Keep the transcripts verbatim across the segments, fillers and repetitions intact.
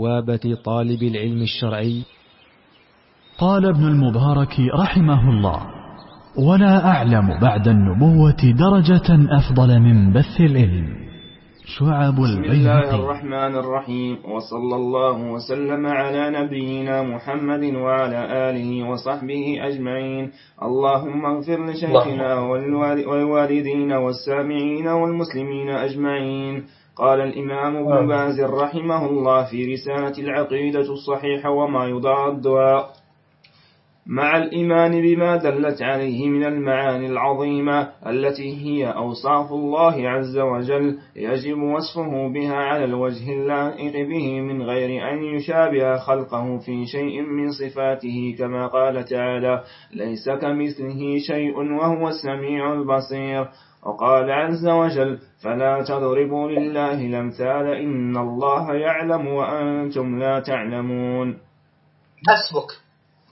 بوابة طالب العلم الشرعي. قال ابن المبارك رحمه الله: ولا أعلم بعد النبوة درجة أفضل من بث العلم. شعب البيهقي. بسم الله الرحمن الرحيم، وصلى الله وسلم على نبينا محمد وعلى آله وصحبه أجمعين. اللهم اغفر لشيخنا والوالدين والسامعين والمسلمين أجمعين. قال الإمام ابن باز رحمه الله في رسالة العقيدة الصحيحة وما يضادها: مع الإيمان بما دلت عليه من المعاني العظيمة التي هي أوصاف الله عز وجل، يجب وصفه بها على الوجه اللائق به من غير أن يشابه خلقه في شيء من صفاته، كما قال تعالى: ليس كمثله شيء وهو السميع البصير. وقال عز وجل: فلا تضربوا لله الأمثال إن الله يعلم وأنتم لا تعلمون. حسبك.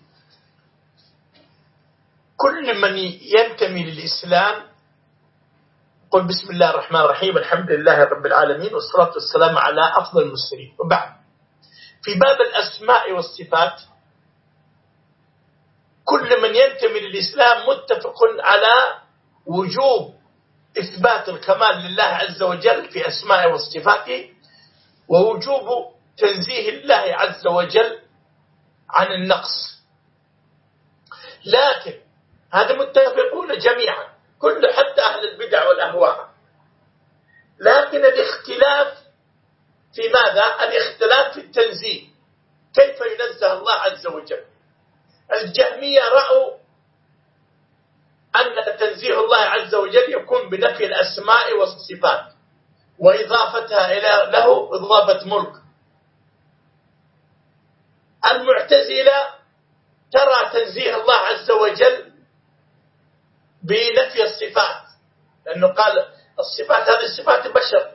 كل من ينتمي للإسلام قل بسم الله الرحمن الرحيم، الحمد لله رب العالمين، والصلاة والسلام على أفضل المرسلين. وبعد، في باب الأسماء والصفات كل من ينتمي للإسلام متفق على وجوب إثبات الكمال لله عز وجل في أسماء وصفاته، ووجوب تنزيه الله عز وجل عن النقص. لكن هذا متفقون جميعا، كل حتى أهل البدع والأهواء. لكن الاختلاف في ماذا؟ الاختلاف في التنزيه، كيف ينزه الله عز وجل. الجهمية رأوا أن تنزيه الله عز وجل يكون بنفي الأسماء والصفات وإضافتها إلى له إضافة ملك. المعتزلة ترى تنزيه الله عز وجل بنفي الصفات، لأنه قال الصفات هذه صفات بشر،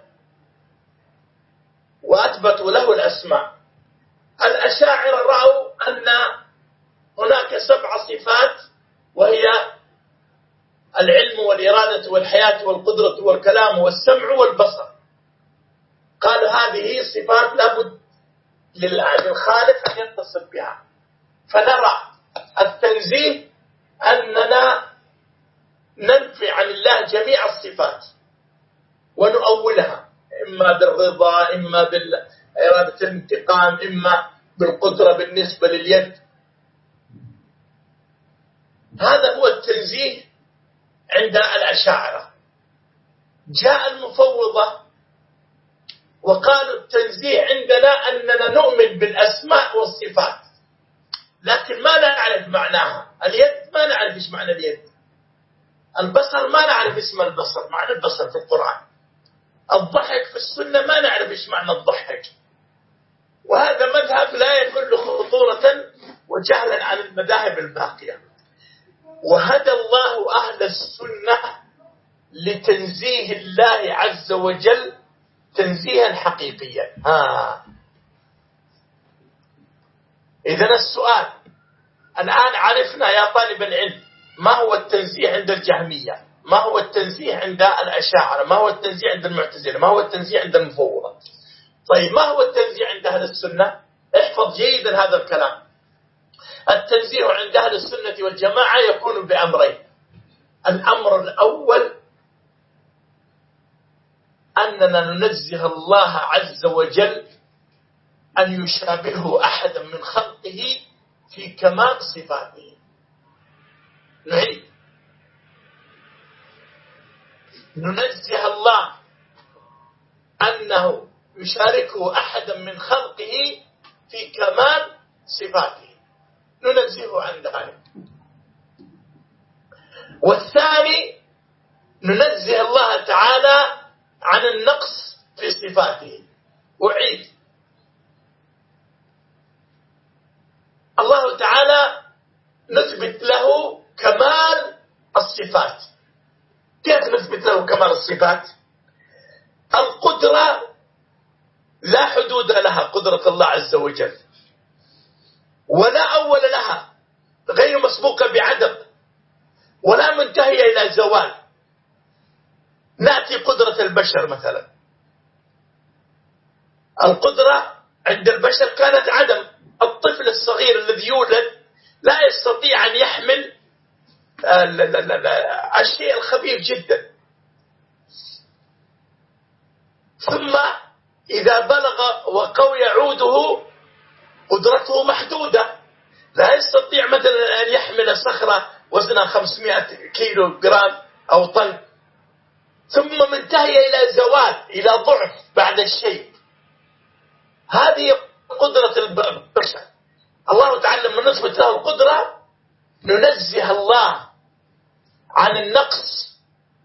وأثبتوا له الأسماء. الأشاعرة رأوا أن هناك سبع صفات، وهي العلم والإرادة والحياة والقدرة والكلام والسمع والبصر. قالوا هذه صفات لابد للخالق أن يتصف بها. فنرى التنزيه أننا ننفي عن الله جميع الصفات ونؤولها، إما بالرضا، إما بإرادة الانتقام، إما بالقدرة بالنسبة لليد. هذا هو التنزيه عند الأشاعرة. جاء المفوضة وقالوا التنزيه عندنا أننا نؤمن بالأسماء والصفات، لكن ما نعرف معناها. اليد ما نعرف إيش معنى اليد، البصر ما نعرف اسم البصر، معنى البصر في القرآن، الضحك في السنة ما نعرف إيش معنى الضحك. وهذا مذهب لا يكون خطورة وجهلا عن المذاهب الباقية. وهدى الله أهل السنة لتنزيه الله عز وجل تنزيها حقيقيا. ها إذن السؤال الآن عرفنا يا طالب العلم ما هو التنزيه عند الجهمية، ما هو التنزيه عند الأشاعرة، ما هو التنزيه عند المعتزلة، ما هو التنزيه عند المفوضة. طيب ما هو التنزيه عند أهل السنة؟ احفظ جيدا هذا الكلام. التنزيه عند أهل السنة والجماعة يكون بأمرين. الأمر الأول أننا ننزه الله عز وجل أن يشابهه أحدا من خلقه في كمال صفاته. نعيد، ننزه الله أنه يشاركه أحدا من خلقه في كمال صفاته، ننزهه عن ذلك. والثاني ننزه الله تعالى عن النقص في صفاته. أعيد، الله تعالى نثبت له كمال الصفات. كيف نثبت له كمال الصفات؟ القدرة لا حدود لها، قدرة الله عز وجل، ولا أول لها، غير مسبوقة بعدم، ولا منتهية إلى زوال. نأتي قدرة البشر مثلا، القدرة عند البشر كانت عدم. الطفل الصغير الذي يولد لا يستطيع أن يحمل الشيء الخفيف جدا، ثم إذا بلغ وقوي عوده قدرته محدودة، لا يستطيع مثلا أن يحمل صخرة وزنها خمسمائة كيلو جرام أو طن، ثم منتهي إلى زوال، إلى ضعف بعد الشيء. هذه قدرة البشر. الله تعالى لما نثبت له القدرة ننزه الله عن النقص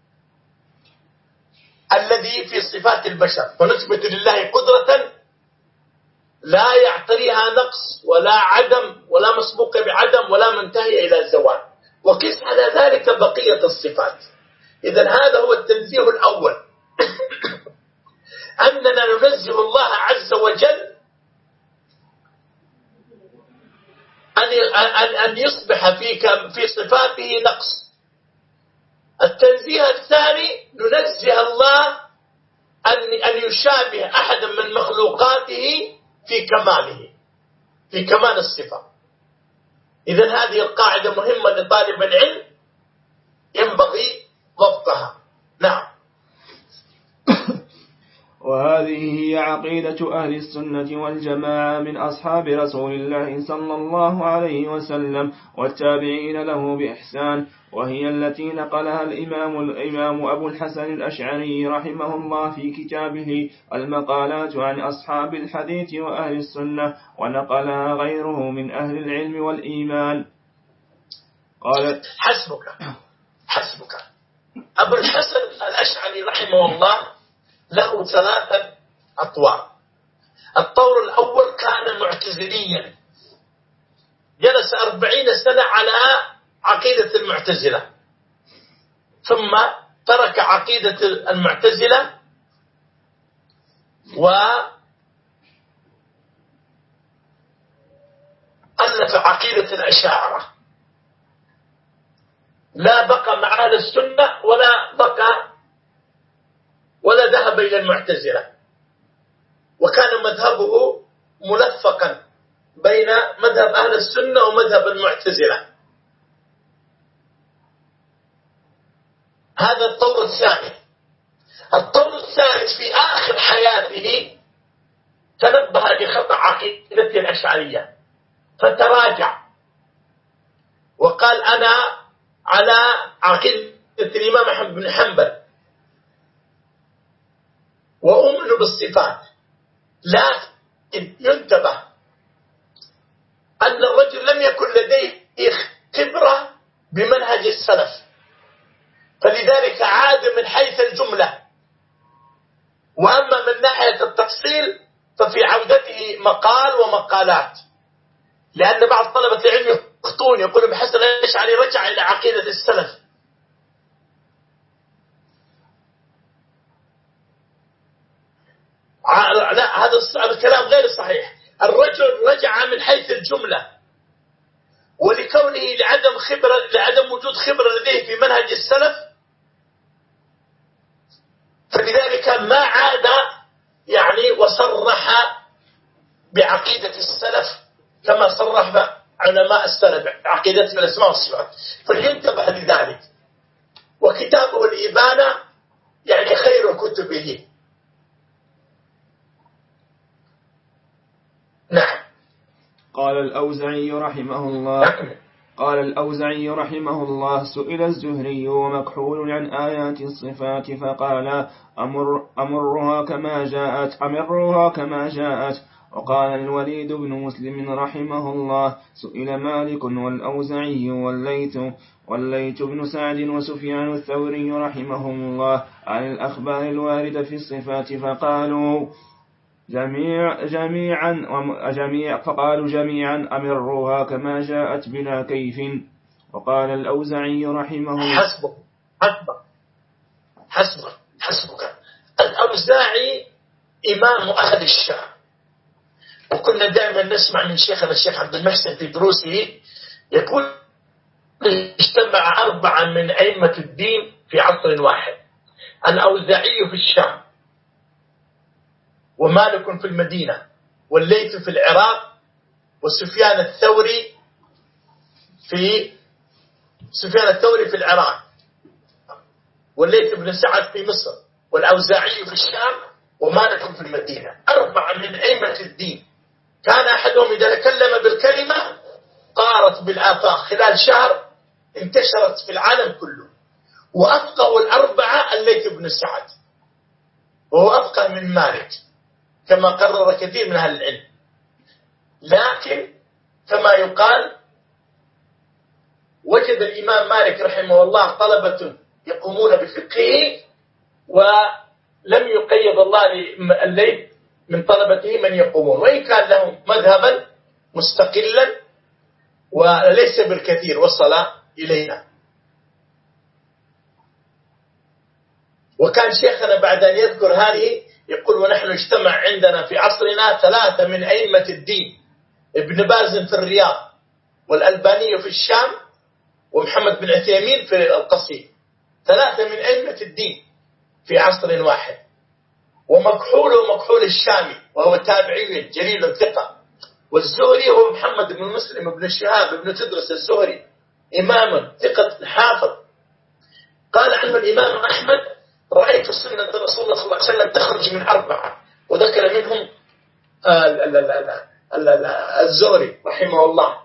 الذي في صفات البشر، ونثبت لله قدرة لا يعتريها نقص ولا عدم ولا مسبوق بعدم ولا منتهي إلى زوال، وقس على ذلك بقية الصفات. إذن هذا هو التنزيه الأول أننا ننزه الله عز وجل أن أن يصبح في في صفاته نقص. التنزيه الثاني ننزه الله أن أن يشابه أحدا من مخلوقاته في كماله، في كمال الصفة. إذن هذه القاعدة مهمة لطالب العلم ينبغي ضبطها. نعم. وهذه هي عقيدة أهل السنة والجماعة من أصحاب رسول الله صلى الله عليه وسلم والتابعين له بإحسان، وهي التي نقلها الإمام الإمام أبو الحسن الأشعري رحمه الله في كتابه المقالات عن أصحاب الحديث وأهل السنة، ونقلها غيره من أهل العلم والإيمان. قال حسبك حسبك أبو الحسن الأشعري رحمه الله له ثلاثة أطوار. الطور الأول كان معتزليا، جلس أربعين سنة على عقيدة المعتزلة، ثم ترك عقيدة المعتزلة وألف عقيدة الأشاعرة، لا بقى مع أهل السنة ولا بقى ولا ذهب إلى المعتزلة، وكان مذهبه ملفقا بين مذهب أهل السنة ومذهب المعتزلة. هذا الطور الثاني. الطور الثالث في آخر حياته تنبه لخطأ عقيدته الأشعرية فتراجع وقال أنا على عقيدة الإمام أحمد بن حنبل وأؤمن بالصفات، لكن ينتبه أن الرجل لم يكن لديه خبرة بمنهج السلف، فلذلك عاد من حيث الجملة، وأما من ناحية التفصيل ففي عودته مقال ومقالات، لأن بعض طلبة العلم يخطون يقول ابن حسن الأشعري رجع إلى عقيدة السلف. لا، هذا الكلام غير صحيح. الرجل رجع من حيث الجملة، ولكونه لعدم خبرة لعدم وجود خبرة لديه في منهج السلف، فلذلك ما عاد يعني وصرح بعقيدة السلف كما صرح علماء السلف عقيدة الأسماء والصفات، فلينتبه لذلك. وكتابه الإبانة يعني خير كتبه. نعم. قال الأوزعي رحمه الله قال الأوزعي رحمه الله سئل الزهري ومكحول عن آيات الصفات فقال أمر أمرها كما جاءت أمرها كما جاءت. وقال الوليد بن مسلم رحمه الله سئل مالك والأوزعي والليث والليث بن سعد وسفيان الثوري رحمهم الله عن الأخبار الواردة في الصفات فقالوا جميع جميعا جميع فقالوا جميعا أمروها كما جاءت بلا كيف. وقال الأوزعي رحمه الله حسبك حسبك حسبك حسبك الأوزاعي إمام أهل الشام، وكنا دائما نسمع من شيخنا الشيخ عبد المحسن في دروسه يقول اجتمع أربعة من أئمة الدين في عصر واحد، الأوزاعي في الشام، ومالك في المدينة، والليث في العراق، وسفيان الثوري في سفيان الثوري في العراق، والليث بن سعد في مصر، والأوزاعي في الشام، ومالك في المدينة. أربعة من أئمة الدين كان أحدهم إذا تكلم بالكلمة طارت بالآفاق، خلال شهر انتشرت في العالم كله. وأفقه الأربعة الليث بن سعد، وهو أفقه من مالك كما قرر كثير من أهل العلم. لكن كما يقال وجد الإمام مالك رحمه الله طلبة يقومون بفقهه، ولم يقيد الله الليث من طلبته من يقومون، وإن كان له مذهبا مستقلا وليس بالكثير وصل إلينا. وكان شيخنا بعد أن يذكر هذه يقول: ونحن اجتمع عندنا في عصرنا ثلاثة من أئمة الدين، ابن باز في الرياض، والألباني في الشام، ومحمد بن عثيمين في القصيم، ثلاثة من أئمة الدين في عصر واحد. ومكحول ومكحول الشامي وهو تابعي جليل ثقة، والزهري هو محمد بن مسلم بن شهاب بن تدرس الزهري، إمام ثقة حافظ. قال عنه الإمام أحمد: رأيت سنة رسول الله صلى الله عليه وسلم تخرج من أربعة، وذكر منهم الزهري رحمه الله.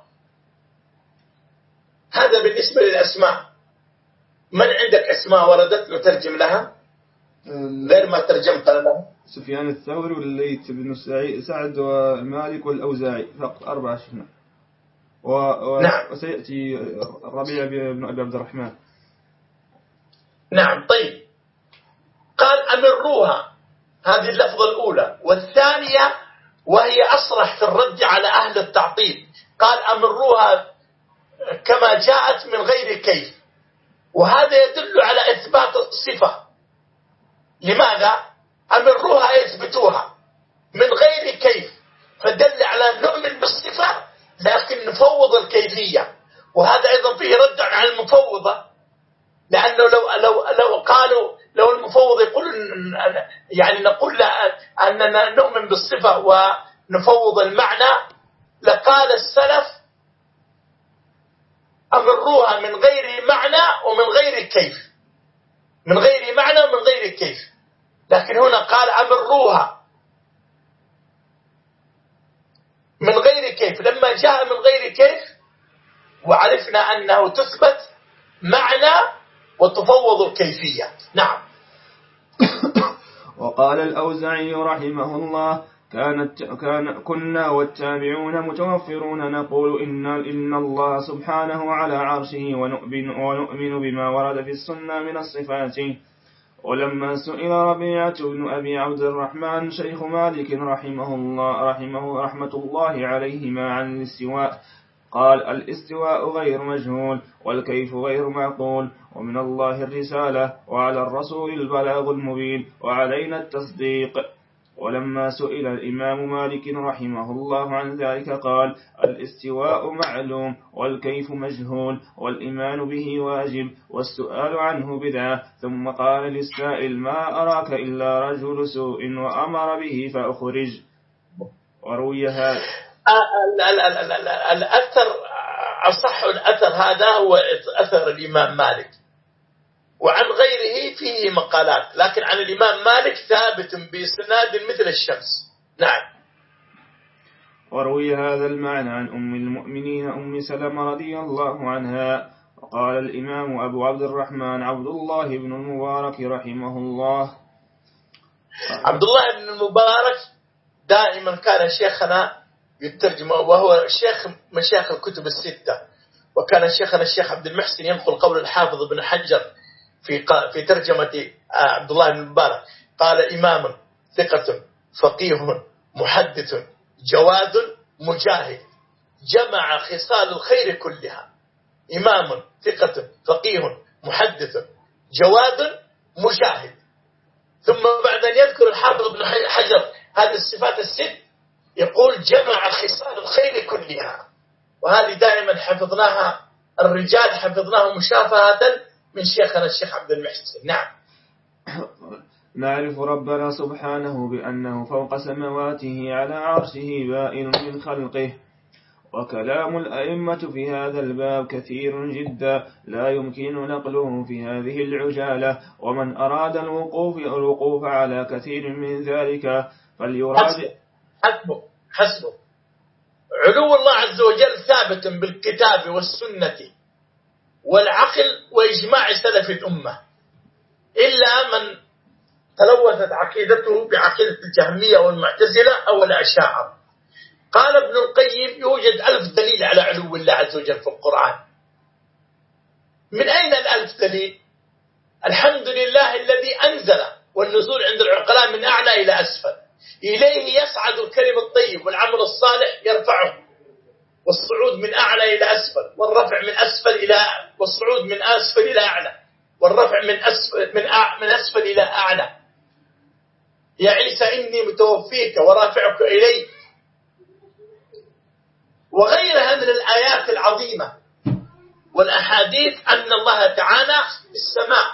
هذا بالنسبة للأسماء. من عندك أسماء وردت نترجم لها غير ما ترجمت لها؟ سفيان الثوري والليث بن سعد ومالك والأوزاعي، فقط أربعة شفنا. و... و... نعم. وسيأتي الربيع بن أبي عبد الرحمن. نعم. طيب، قال: أمروها، هذه اللفظة الأولى. والثانية وهي أصرح في الرد على أهل التعطيل، قال: أمروها كما جاءت من غير كيف. وهذا يدل على إثبات الصفة. لماذا؟ أمروها يثبتوها من غير كيف، فدل على نؤمن بالصفة لكن نفوض الكيفية. وهذا أيضا فيه رد على المفوضة، لأنه لو لو لو قالوا لو المفوض يقول يعني نقول أننا نؤمن بالصفة ونفوض المعنى، لقال السلف: أمروها من غير معنى ومن غير كيف، من غير معنى ومن غير كيف. لكن هنا قال: أمروها من غير كيف. لما جاء من غير كيف وعرفنا أنه تثبت معنى وتفوض الكيفية. نعم. وقال الأوزاعي رحمه الله: كانت كان كنا والتابعون متوفرون نقول إن إن الله سبحانه على عرشه، ونؤمن ونؤمن بما ورد في السنة من الصفات. ولما سئل ربيعة بن أبي عبد الرحمن شيخ مالك رحمه الله رحمه رحمة الله عليهما عن الاستواء، قال: الاستواء غير مجهول، والكيف غير معقول، ومن الله الرسالة، وعلى الرسول البلاغ المبين، وعلينا التصديق. ولما سئل الإمام مالك رحمه الله عن ذلك قال: الاستواء معلوم، والكيف مجهول، والإيمان به واجب، والسؤال عنه بدعة. ثم قال للسائل: ما أراك إلا رجل سوء وأمر به فأخرج. وروي هذا الأثر، أصح الأثر هذا هو أثر الإمام مالك، وعن غيره فيه مقالات، لكن عن الإمام مالك ثابت بإسناد مثل الشمس. نعم. وروي هذا المعنى عن أم المؤمنين أم سلمة رضي الله عنها. وقال الإمام أبو عبد الرحمن عبد الله بن المبارك رحمه الله: عبد الله بن المبارك دائما كان شيخنا يترجم، وهو شيخ مشايخ الكتب الستة. وكان شيخنا الشيخ عبد المحسن ينقل قول الحافظ بن حجر في في ترجمة عبد الله بن المبارك، قال: إمام ثقة فقيه محدث جواد مجاهد جمع خصال الخير كلها. إمام ثقة فقيه محدث جواد مجاهد. ثم بعد أن يذكر الحافظ بن حجر هذه الصفات الست يقول: جمع خصال الخير كلها. وهذه دائما حفظناها، الرجال حفظناها مشافهة من شيخنا الشيخ عبد المحسن. نعم. نعرف ربنا سبحانه بأنه فوق سمواته على عرشه بائن من خلقه. وكلام الأئمة في هذا الباب كثير جدا لا يمكن نقله في هذه العجالة، ومن أراد الوقوف الوقوف على كثير من ذلك فليراجع. حسبه حسبه علو الله عز وجل ثابت بالكتاب والسنة والعقل وإجماع سلف الأمة، إلا من تلوثت عقيدته بعقيدة الجهمية والمعتزلة أو الأشاعرة. قال ابن القيم يوجد ألف دليل على علو الله عز وجل في القرآن. من أين الألف دليل؟ الحمد لله الذي أنزل، والنزول عند العقلاء من أعلى إلى أسفل، إليه يصعد الكلم الطيب والعمل الصالح يرفعه، والصعود من أعلى إلى أسفل، والرفع من أسفل إلى والصعود من أسفل إلى أعلى، والرفع من أسفل من, أع... من أسفل إلى أعلى. يا عيسى إني متوفيك ورافعك إلي، وغيرها من الآيات العظيمة والأحاديث أن الله تعالى في السماء.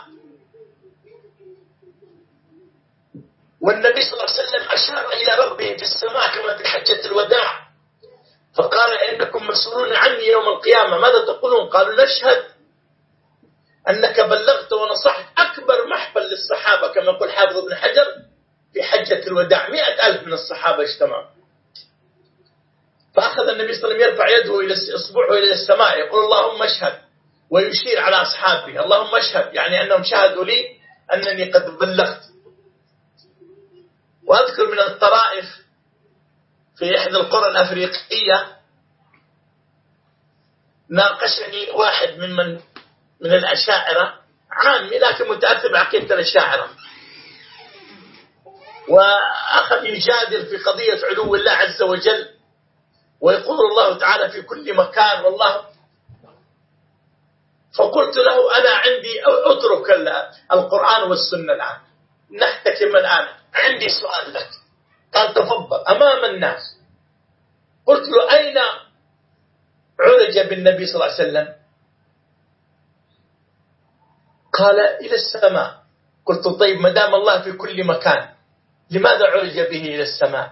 والنبي صلى الله عليه وسلم أشار إلى ربه في السماء كما في حجة الوداع، فقال إنكم مسؤولون عني يوم القيامة، ماذا تقولون؟ قالوا نشهد أنك بلغت ونصحت. أكبر محفل للصحابة كما يقول حافظ ابن حجر في حجة الوداع، مئة ألف من الصحابة اجتمعوا، فأخذ النبي صلى الله عليه وسلم يرفع يده إلى إصبعه إلى السماء يقول اللهم اشهد، ويشير على أصحابه اللهم اشهد، يعني أنهم شهدوا لي أنني قد بلغت. وأذكر من الطرائف في إحدى القرى الأفريقية ناقشني واحد ممن من الأشاعرة عامي لكن متأثر بعقيدة الأشاعرة، وأخذ يجادل في قضية علو الله عز وجل، ويقول الله تعالى في كل مكان والله. فقلت له أنا عندي أترك القرآن والسنة الآن، نحتكم الآن، عندي سؤال لك. قال تفضل أمام الناس. قلت له أين عرج بالنبي صلى الله عليه وسلم؟ قال إلى السماء. قلت طيب ما دام الله في كل مكان لماذا عرج به إلى السماء؟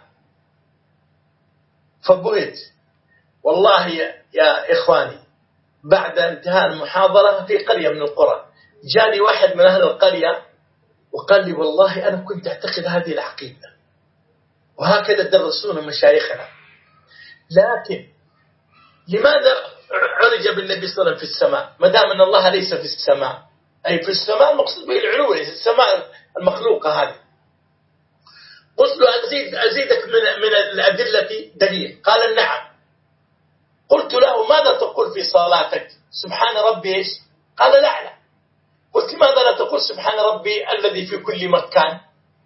فبهت والله يا, يا إخواني، بعد انتهاء المحاضرة في قرية من القرى جاني واحد من أهل القرية وقال لي والله أنا كنت أعتقد هذه العقيدة وهكذا درسونا مشايخنا، لكن لماذا عرج بالنبي صلى الله عليه وسلم في السماء ما دام أن الله ليس في السماء؟ أي في السماء المقصود به العلو، ليس السماء المخلوقة هذه. قلت له أزيد أزيدك من من الأدلة دليل. قال نعم. قلت له ماذا تقول في صلاتك؟ سبحان ربي إيش؟ قال لا لا. قلت ماذا لا تقول سبحان ربي الذي في كل مكان؟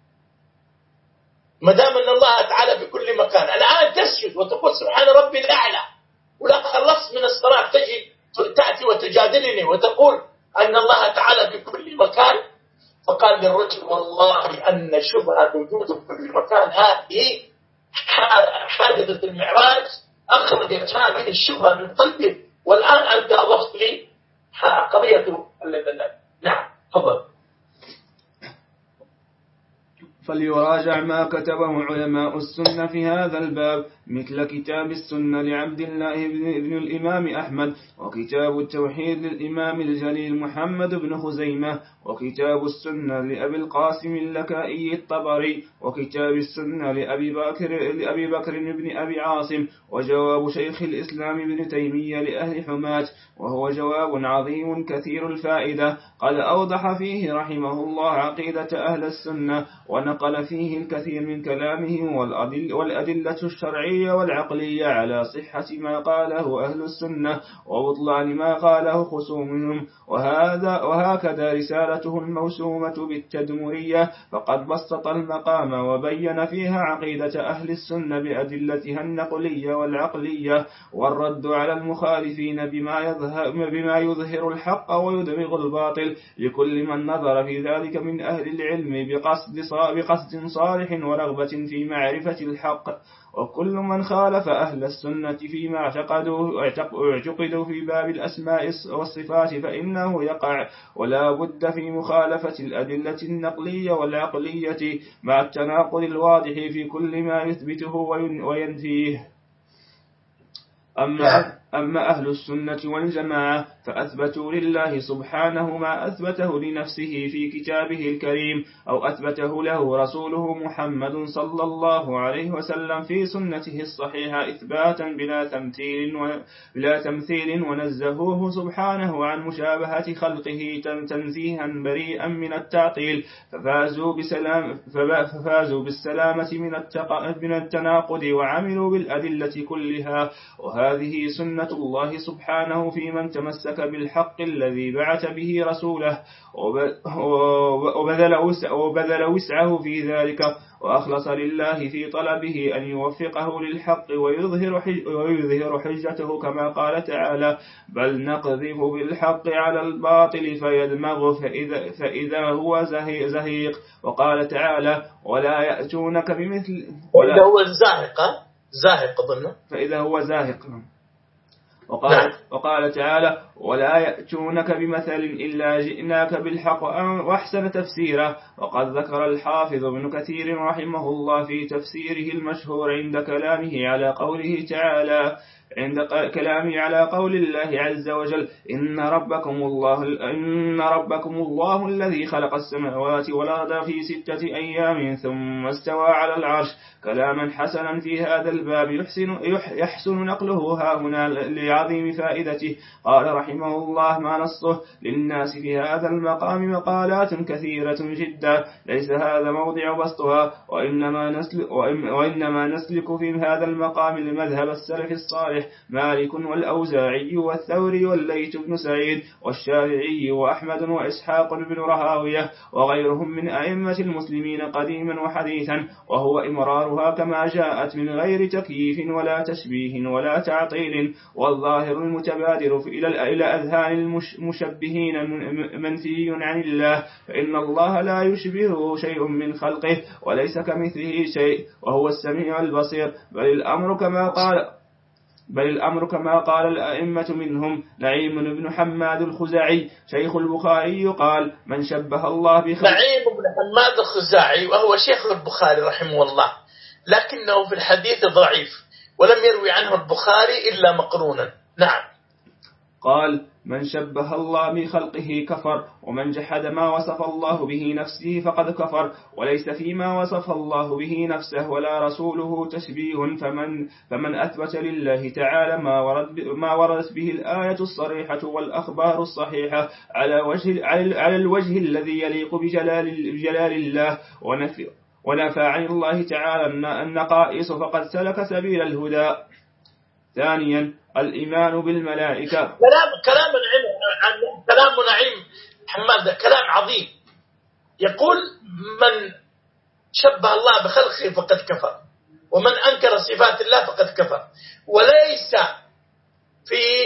ما دام أن الله تعالى في كل مكان، الآن تسجد وتقول سبحان ربي الأعلى، ولا خلصت من الصلاة تجي تأتي وتجادلني وتقول أن الله تعالى في كل مكان. فقال للرجل والله أن شبهة وجود في كل مكان هذه حادثة المعراج أخرجت هذه الشبهة من قلبي، والآن أنت أضفت لي قضية. نعم تفضل. فليراجع ما كتبه علماء السنة في هذا الباب، مثل كتاب السنة لعبد الله بن الإمام أحمد، وكتاب التوحيد للإمام الجليل محمد بن خزيمة، وكتاب السنة لأبي القاسم اللكائي الطبري، وكتاب السنة لأبي بكر, لأبي بكر بن أبي عاصم، وجواب شيخ الإسلام بن تيمية لأهل حماة، وهو جواب عظيم كثير الفائدة، قد أوضح فيه رحمه الله عقيدة أهل السنة، ونقل فيه الكثير من كلامهم والأدل والأدلة الشرعية والعقلية على صحة ما قاله أهل السنة وبطلان ما قاله خصومهم. وهذا وهكذا رسالته الموسومة بالتدمرية، فقد بسط المقام وبين فيها عقيدة أهل السنة بأدلتها النقلية والعقلية، والرد على المخالفين بما يظهر, بما يظهر الحق ويدمغ الباطل لكل من نظر في ذلك من أهل العلم بقصد صاب وبقصد صالح ورغبة في معرفة الحق. وكل من خالف أهل السنة فيما اعتقدوا اعتقدوا في باب الأسماء والصفات فإنه يقع، ولا بد في مخالفة الأدلة النقلية والعقلية مع التناقض الواضح في كل ما يثبته وينفيه. أما, أما أهل السنة والجماعة فأثبتوا لله سبحانه ما أثبته لنفسه في كتابه الكريم أو أثبته له رسوله محمد صلى الله عليه وسلم في سنته الصحيحة إثباتا بلا تمثيل, بلا تمثيل ونزهوه سبحانه عن مشابهة خلقه تنزيها بريئا من التعطيل، ففازوا, بسلام ففازوا بالسلامة من التناقض وعملوا بالأدلة كلها. وهذه سنة الله سبحانه في من تمسك بالحق الذي بعث به رسوله وبذل وسعه في ذلك وأخلص لله في طلبه أن يوفقه للحق ويظهر حجته، كما قال تعالى: بل نقذف بالحق على الباطل فيدمغه فإذا, فإذا هو زهيق. وقال تعالى: ولا يأتونك بمثل وإذا هو زاهق زاهق ظنه فإذا هو زاهق. وقال, وقال تعالى: ولا يأتونك بمثل إلا جئناك بالحق وأحسن تفسيرا. وقد ذكر الحافظ ابن كثير رحمه الله في تفسيره المشهور عند كلامه على قوله تعالى عند كلامه على قول الله عز وجل: إن ربكم الله إن ربكم الله الذي خلق السماوات والأرض في ستة أيام ثم استوى على العرش، كلاما حسنا في هذا الباب يحسن, يحسن نقله ها هنا لعظيم فائدته. قال رحمه الله: ما نصه للناس في هذا المقام مقالات كثيرة جدا، ليس هذا موضع بسطها، وإنما نسلك, وإنما نسلك في هذا المقام المذهب السلف الصالح مالك والأوزاعي والثوري والليث بن سعيد والشافعي وأحمد وإسحاق بن راهويه وغيرهم من أئمة المسلمين قديما وحديثا، وهو إمرارها كما جاءت من غير تكييف ولا تشبيه ولا تعطيل. والظاهر المتبادر إلى أذهان المشبهين منفي عن الله، فإن الله لا يشبهه شيء من خلقه وليس كمثله شيء وهو السميع البصير. بل الأمر كما قال بل الأمر كما قال الأئمة منهم نعيم بن حماد الخزاعي شيخ البخاري قال: من شبه الله بخلقه. نعيم بن حماد الخزاعي وهو شيخ البخاري رحمه الله، لكنه في الحديث ضعيف ولم يروي عنه البخاري إلا مقرونا. نعم. قال: من شبه الله بخلقه كفر، ومن جحد ما وصف الله به نفسه فقد كفر، وليس فيما وصف الله به نفسه ولا رسوله تشبيه. فمن, فمن أثبت لله تعالى ما, ورد ما وردت به الآية الصريحة والأخبار الصحيحة على, وجه على الوجه الذي يليق بجلال, بجلال الله ونفي, ونفى عن الله تعالى النقائص فقد سلك سبيل الهدى. ثانيا: الإيمان بالملائكة. كلام كلام عن كلام نعيم حماد كلام عظيم، يقول: من شبه الله بخلقه فقد كفر، ومن أنكر صفات الله فقد كفر. وليس في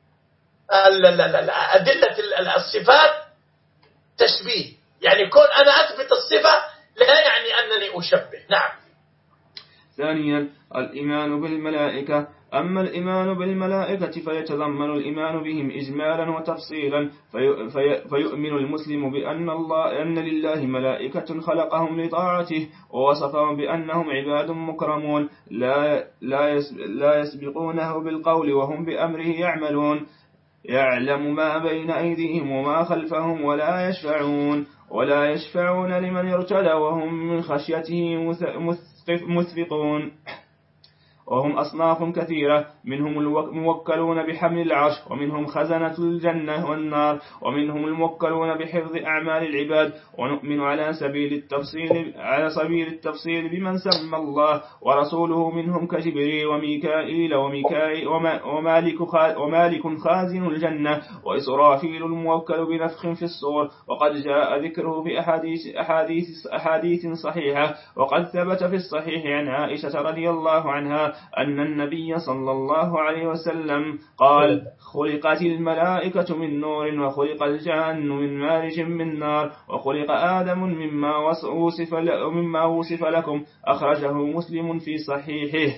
أدلة الصفات تشبيه، يعني كون أنا أثبت الصفة لا يعني أنني أشبه. نعم. ثانيا: الإيمان بالملائكة. أما الإيمان بالملائكة فيتضمن الإيمان بهم إجمالا وتفصيلا، في في فيؤمن المسلم بأن, الله أن لله ملائكة خلقهم لطاعته ووصفهم بأنهم عباد مكرمون لا, لا, لا يسبقونه بالقول وهم بأمره يعملون، يعلم ما بين أيديهم وما خلفهم ولا يشفعون ولا يشفعون لمن ارتدى وهم من خشيته مثقون. وهم أصناف كثيرة، منهم الموكلون بحمل العرش، ومنهم خزنة الجنة والنار، ومنهم الموكلون بحفظ أعمال العباد. ونؤمن على سبيل التفصيل على سبيل التفصيل بمن سمى الله ورسوله منهم كجبريل وميكائيل وميكائيل ومالك ومالك خازن الجنة وإسرافيل الموكل بنفخ في الصور، وقد جاء ذكره في أحاديث, أحاديث, أحاديث صحيحة. وقد ثبت في الصحيح عن عائشة رضي الله عنها أن النبي صلى الله عليه وسلم قال خلقت الملائكة من نور وخلق الجان من مارج من نار وخلق آدم مما وصف, مما وصف لكم. أخرجه مسلم في صحيحه.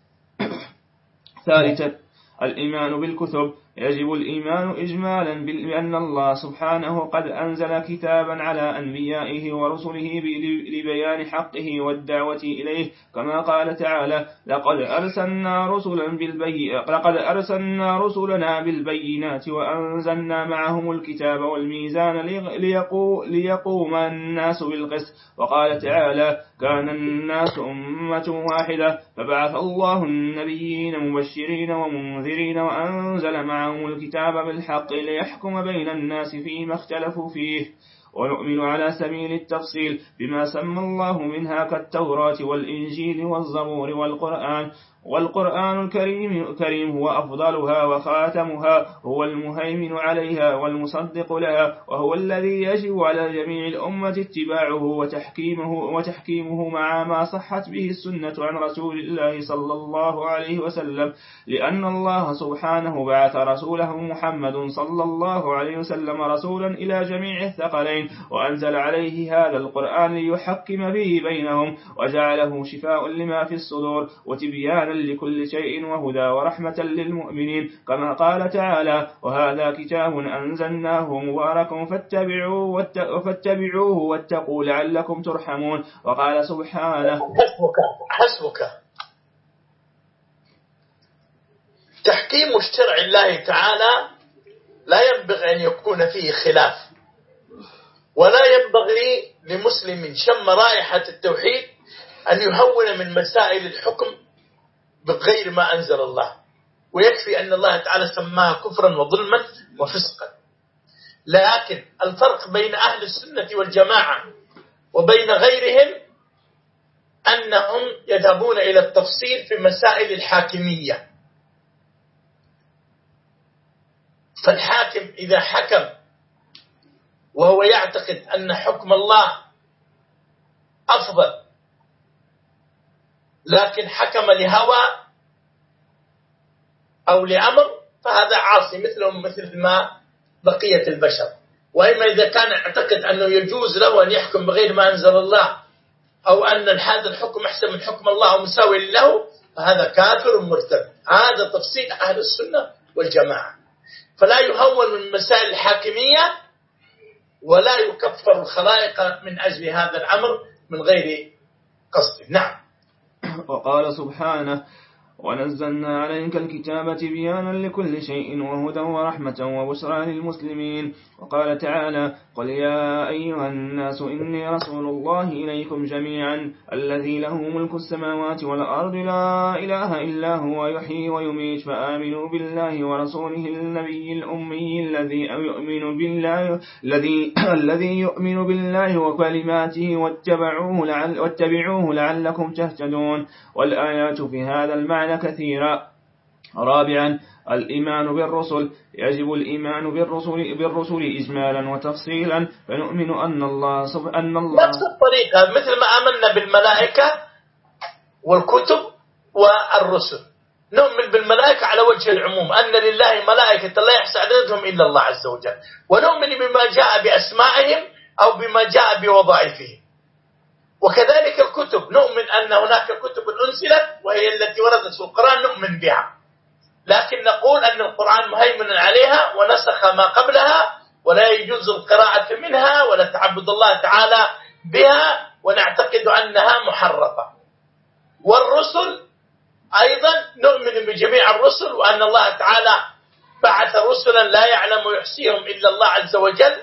ثالثا الإيمان بالكتب. يجب الإيمان إجمالا بأن الله سبحانه قد أنزل كتابا على أنبيائه ورسله لبيان حقه والدعوة إليه، كما قال تعالى لقد أرسلنا رسلا بالبي... لقد أرسلنا رسلنا بالبينات وأنزلنا معهم الكتاب والميزان ليقو... ليقوم الناس بالقسط. وقال تعالى كان الناس أمة واحدة فبعث الله النبيين مبشرين ومنذرين وأنزل معهم الكتاب بالحق ليحكم بين الناس فيما اختلفوا فيه. ونؤمن على سبيل التفصيل بما سمى الله منها كالتوراة والإنجيل والزبور والقرآن. والقرآن الكريم الكريم هو أفضلها وخاتمها، هو المهيمن عليها والمصدق لها، وهو الذي يجب على جميع الأمة اتباعه وتحكيمه, وتحكيمه مع ما صحت به السنة عن رسول الله صلى الله عليه وسلم، لأن الله سبحانه بعث رسوله محمد صلى الله عليه وسلم رسولا إلى جميع الثقلين، وأنزل عليه هذا القرآن ليحكم به بينهم، وجعله شفاء لما في الصدور وتبيانا لكل شيء وهدى ورحمة للمؤمنين، كما قال تعالى وهذا كتاب أنزلناه مبارك فاتبعوه, فاتبعوه واتقوا لعلكم ترحمون. وقال سبحانه حسبك حسبك تحكيم شرع الله تعالى لا ينبغي أن يكون فيه خلاف، ولا ينبغي لمسلم شم رائحة التوحيد أن يهون من مسائل الحكم بغير ما أنزل الله، ويكفي أن الله تعالى سماها كفرا وظلما وفسقا. لكن الفرق بين أهل السنة والجماعة وبين غيرهم أنهم يذهبون إلى التفصيل في مسائل الحاكمية. فالحاكم إذا حكم وهو يعتقد أن حكم الله أفضل لكن حكم لهوى أو لأمر فهذا عاصي مثلهم مثل ما بقية البشر. وإما إذا كان يعتقد أنه يجوز له أن يحكم بغير ما أنزل الله أو أن هذا الحكم أحسن من حكم الله أو مساوي له فهذا كافر مرتد. هذا تفصيل أهل السنة والجماعة. فلا يهون من مسائل الحاكمية ولا يكفر الخلائق من أجل هذا الأمر من غير قصد. نعم. وقال سبحانه ونزلنا عليك الكتاب تبيانا لكل شيء وهدى ورحمة وبشرى للمسلمين. وقال تعالى قل يا أيها الناس إني رسول الله إليكم جميعا الذي له ملك السماوات والأرض لا إله إلا هو يحيي ويميت فآمنوا بالله ورسوله النبي الأمي الذي يؤمن بالله الذي الذي يؤمن بالله وكلماته واتبعوه لعل واتبعوه لعلكم تهتدون. والآيات في هذا المعنى كثيرا. رابعا الإيمان بالرسل. يجب الإيمان بالرسل بالرسل إجمالا وتفصيلا، فنؤمن أن الله سبحانه الله نفس الطريقة مثل ما آمنا بالملائكة والكتب والرسل. نؤمن بالملائكة على وجه العموم أن لله ملائكة لا يحصى عددهم إلا الله عز وجل، ونؤمن بما جاء بأسمائهم أو بما جاء بوظائفهم. وكذلك الكتب نؤمن أن هناك كتب أنزلت وهي التي وردت في القرآن نؤمن بها، لكن نقول أن القرآن مهيمن عليها ونسخ ما قبلها ولا يجوز القراءة منها ولا تعبد الله تعالى بها، ونعتقد أنها محرفة. والرسل أيضا نؤمن بجميع الرسل وأن الله تعالى بعث رسلا لا يعلم يحصيهم إلا الله عز وجل،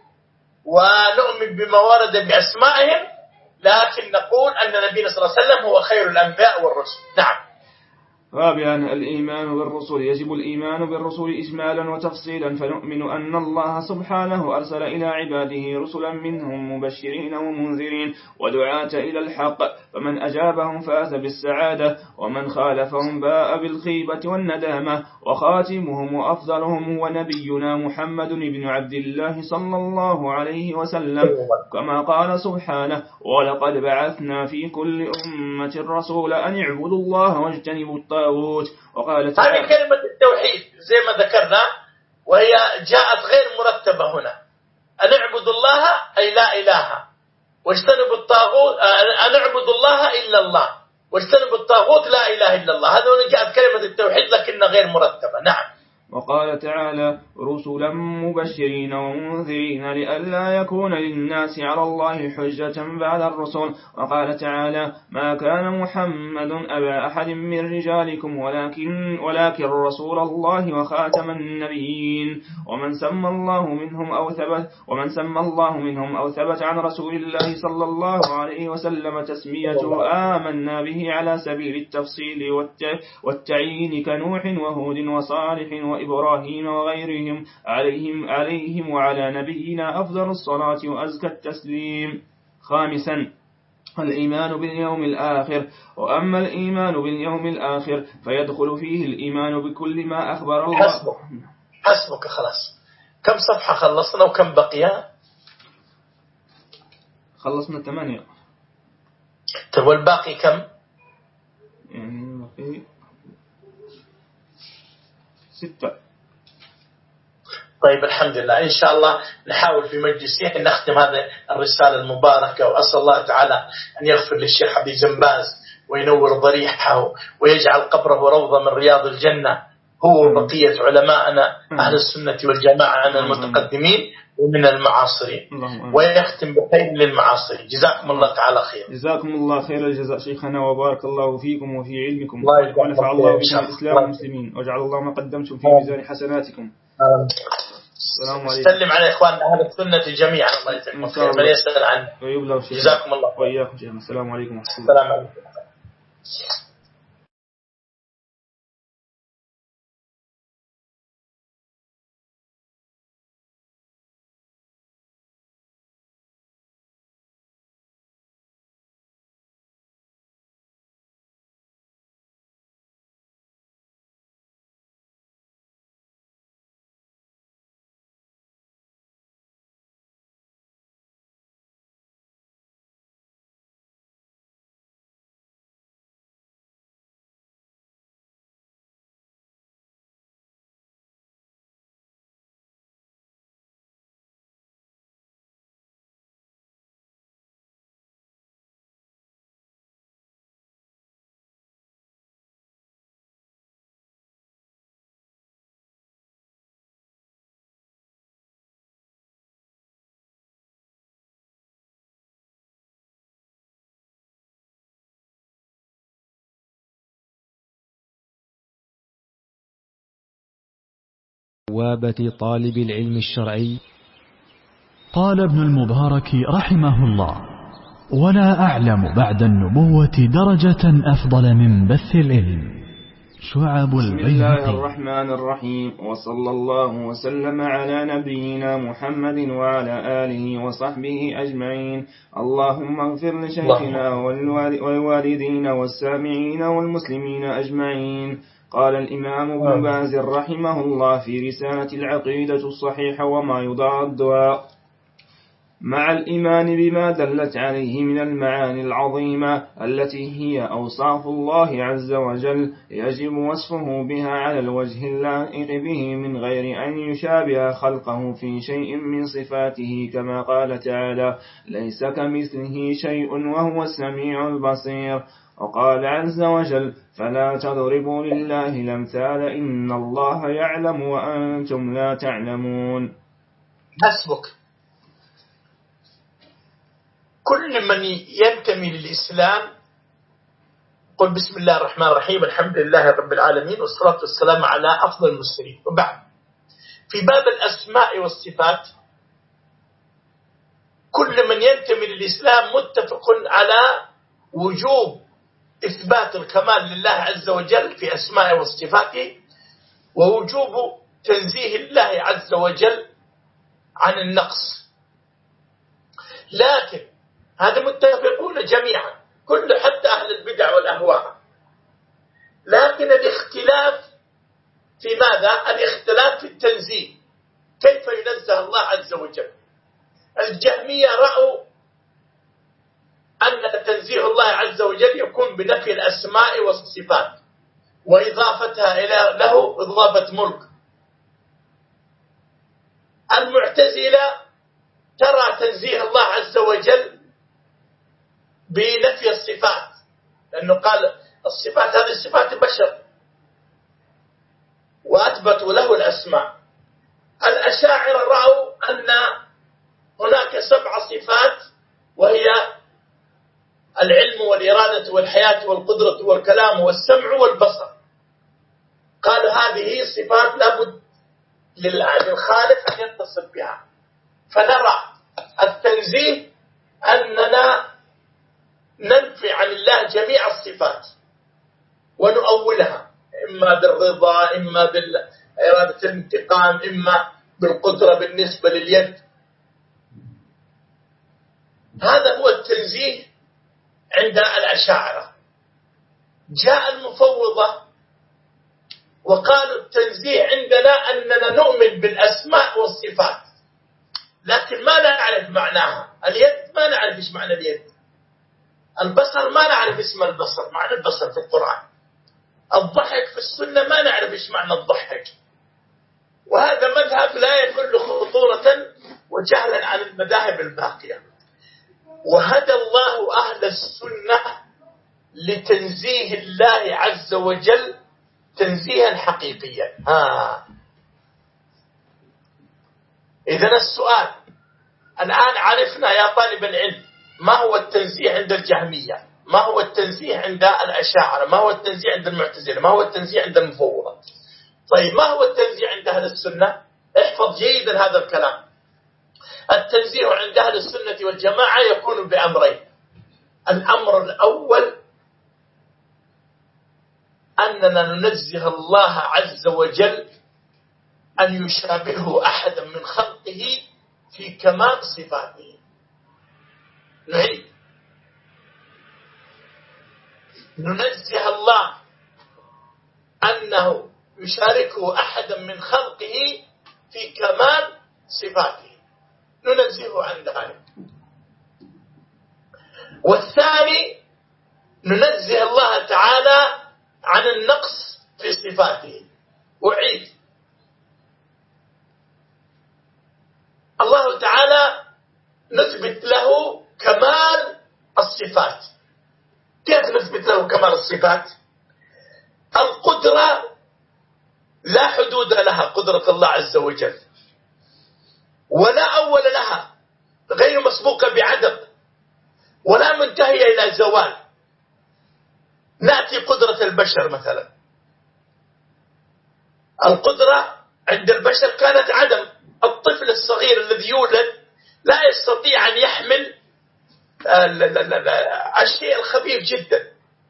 ونؤمن بما ورد بأسمائهم، لكن نقول أن نبينا صلى الله عليه وسلم هو خير الأنبياء والرسل. نعم. رابعا الإيمان بالرسل. يجب الإيمان بالرسل إجمالا وتفصيلا، فنؤمن أن الله سبحانه أرسل إلى عباده رسلا منهم مبشرين ومنذرين ودعاة إلى الحق، فمن أجابهم فاز بالسعادة، ومن خالفهم باء بالخيبة والندامة. وخاتمهم وأفضلهم هو نبينا محمد بن عبد الله صلى الله عليه وسلم، كما قال سبحانه: ولقد بعثنا في كل أمة رسولا أن اعبدوا الله واجتنبوا الطاغوت. وقال تعالى: هذه كلمة التوحيد زي ما ذكرنا، وهي جاءت غير مرتبة هنا. أن اعبدوا الله أي لا إله، واجتنبوا الطاغوت أن اعبدوا الله إلا الله، واجتنبوا الطاغوت لا إله إلا الله. هذا جاءت كلمة التوحيد لكنها غير مرتبة. نعم. وقال تعالى: رسلا مبشرين ومنذرين لئلا يكون للناس على الله حجة بعد الرسل. وقال تعالى: ما كان محمد أبا أحد من رجالكم ولكن, ولكن رسول الله وخاتم النبيين. ومن سمى الله منهم أو ثبت ومن سمى الله منهم أو ثبت عن رسول الله صلى الله عليه وسلم تسميته آمنا به على سبيل التفصيل والتعيين كنوح وهود وصالح وإبراهيم وغيرهم عليهم, عليهم وعلى نبينا أفضل الصلاة وأزكى التسليم. خامسا الإيمان باليوم الآخر. وأما الإيمان باليوم الآخر فيدخل فيه الإيمان بكل ما أخبر الله. حسبك حسبك خلاص. كم صفحة خلصنا وكم بقي؟ خلصنا ثمانية. طب والباقي كم؟ يعني باقي ستة. طيب الحمد لله. إن شاء الله نحاول في مجلسين نختم هذه الرسالة المباركة، وأسأل الله تعالى أن يغفر للشيخ عبد الجنباز وينور ضريحه ويجعل قبره روضة من رياض الجنة، هو وبقية علماءنا أهل السنة والجماعة عن المتقدمين ومن المعاصرين، ويختم بخير للمعاصرين. جزاكم الله تعالى خير. جزاكم الله خير الجزاء شيخنا، وبارك الله فيكم وفي علمكم، ونفع الله بكم الإسلام والمسلمين، وجعل الله ما قدمتم في ميزان حسناتكم. السلام عليكم. سلم على إخواننا أهل السنة جميعا، الله يجزاكم خير. من يسأل عنه جزاكم الله. وإياكم شيخنا. السلام عليكم. السلام عليكم. بوابة طالب العلم الشرعي. قال ابن المبارك رحمه الله: ولا أعلم بعد النبوة درجة أفضل من بث العلم. شعب البيهقي. بسم الله الرحمن الرحيم، وصلى الله وسلم على نبينا محمد وعلى آله وصحبه أجمعين. اللهم اغفر لشيخنا والوالدين والسامعين والمسلمين أجمعين. قال الإمام ابن باز رحمه الله في رسالة العقيدة الصحيحة وما يضادها: مع الإيمان بما دلت عليه من المعاني العظيمة التي هي أوصاف الله عز وجل، يجب وصفه بها على الوجه اللائق به من غير أن يشابه خلقه في شيء من صفاته، كما قال تعالى: ليس كمثله شيء وهو السميع البصير. وقال عز وجل: فلا تضربوا لله الأمثال إن الله يعلم وأنتم لا تعلمون. حسبك. كل من ينتمي للإسلام قل بسم الله الرحمن الرحيم، الحمد لله رب العالمين، والصلاة والسلام على أفضل المرسلين. وبعد، في باب الأسماء والصفات كل من ينتمي للإسلام متفق على وجوب إثبات الكمال لله عز وجل في أسمائه وصفاته، ووجوب تنزيه الله عز وجل عن النقص. لكن هذا متفقون جميعا، كل حتى أهل البدع والأهواء، لكن الاختلاف في ماذا؟ الاختلاف في التنزيه، كيف ينزه الله عز وجل. الجهمية رأوا أن تنزيه الله عز وجل يكون بنفي الأسماء والصفات وإضافتها إلى له إضافة ملك. المعتزلة ترى تنزيه الله عز وجل بنفي الصفات، لأنه قال الصفات هذه صفات بشر، وأثبتوا له الأسماء. الأشاعرة رأوا أن هناك سبع صفات، وهي العلم والإرادة والحياة والقدرة والكلام والسمع والبصر. قالوا هذه صفات لابد للخالق أن يتصف بها. فنرى التنزيه أننا ننفي عن الله جميع الصفات ونؤولها، إما بالرضا، إما بإرادة الانتقام، إما بالقدرة بالنسبة لليد. هذا هو التنزيه عند الأشاعرة. جاء المفوضة وقالوا التنزيه عندنا أننا نؤمن بالأسماء والصفات، لكن ما نعرف معناها. اليد ما نعرف إيش معنى اليد، البصر ما نعرف اسم البصر، معنى البصر في القرآن، الضحك في السنة ما نعرف إيش معنى الضحك. وهذا مذهب لا يكون خطورة وجهلا عن المذاهب الباقية. وهدى الله أهل السنة لتنزيه الله عز وجل تنزيها حقيقيا. آه. إذن السؤال الآن عرفنا يا طالب العلم ما هو التنزيه عند الجهمية، ما هو التنزيه عند الأشاعرة، ما هو التنزيه عند المعتزلة، ما هو التنزيه عند المفوضة. طيب ما هو التنزيه عند أهل السنة؟ احفظ جيدا هذا الكلام. التنزيه عند أهل السنة والجماعة يكون بأمرين. الأمر الأول أننا ننزه الله عز وجل أن يشابهه أحدا من خلقه في كمال صفاته. نعيد، ننزه الله أنه يشاركه أحدا من خلقه في كمال صفاته، ننزهه عن ذلك. والثاني ننزه الله تعالى عن النقص في صفاته. أعيد، الله تعالى نثبت له كمال الصفات. كيف نثبت له كمال الصفات؟ القدرة لا حدود لها، قدرة الله عز وجل، ولا أول لها، غير مسبوقة بعدم، ولا منتهية إلى زوال. نأتي قدرة البشر مثلا، القدرة عند البشر كانت عدم. الطفل الصغير الذي يولد لا يستطيع أن يحمل الشيء الخفيف جدا،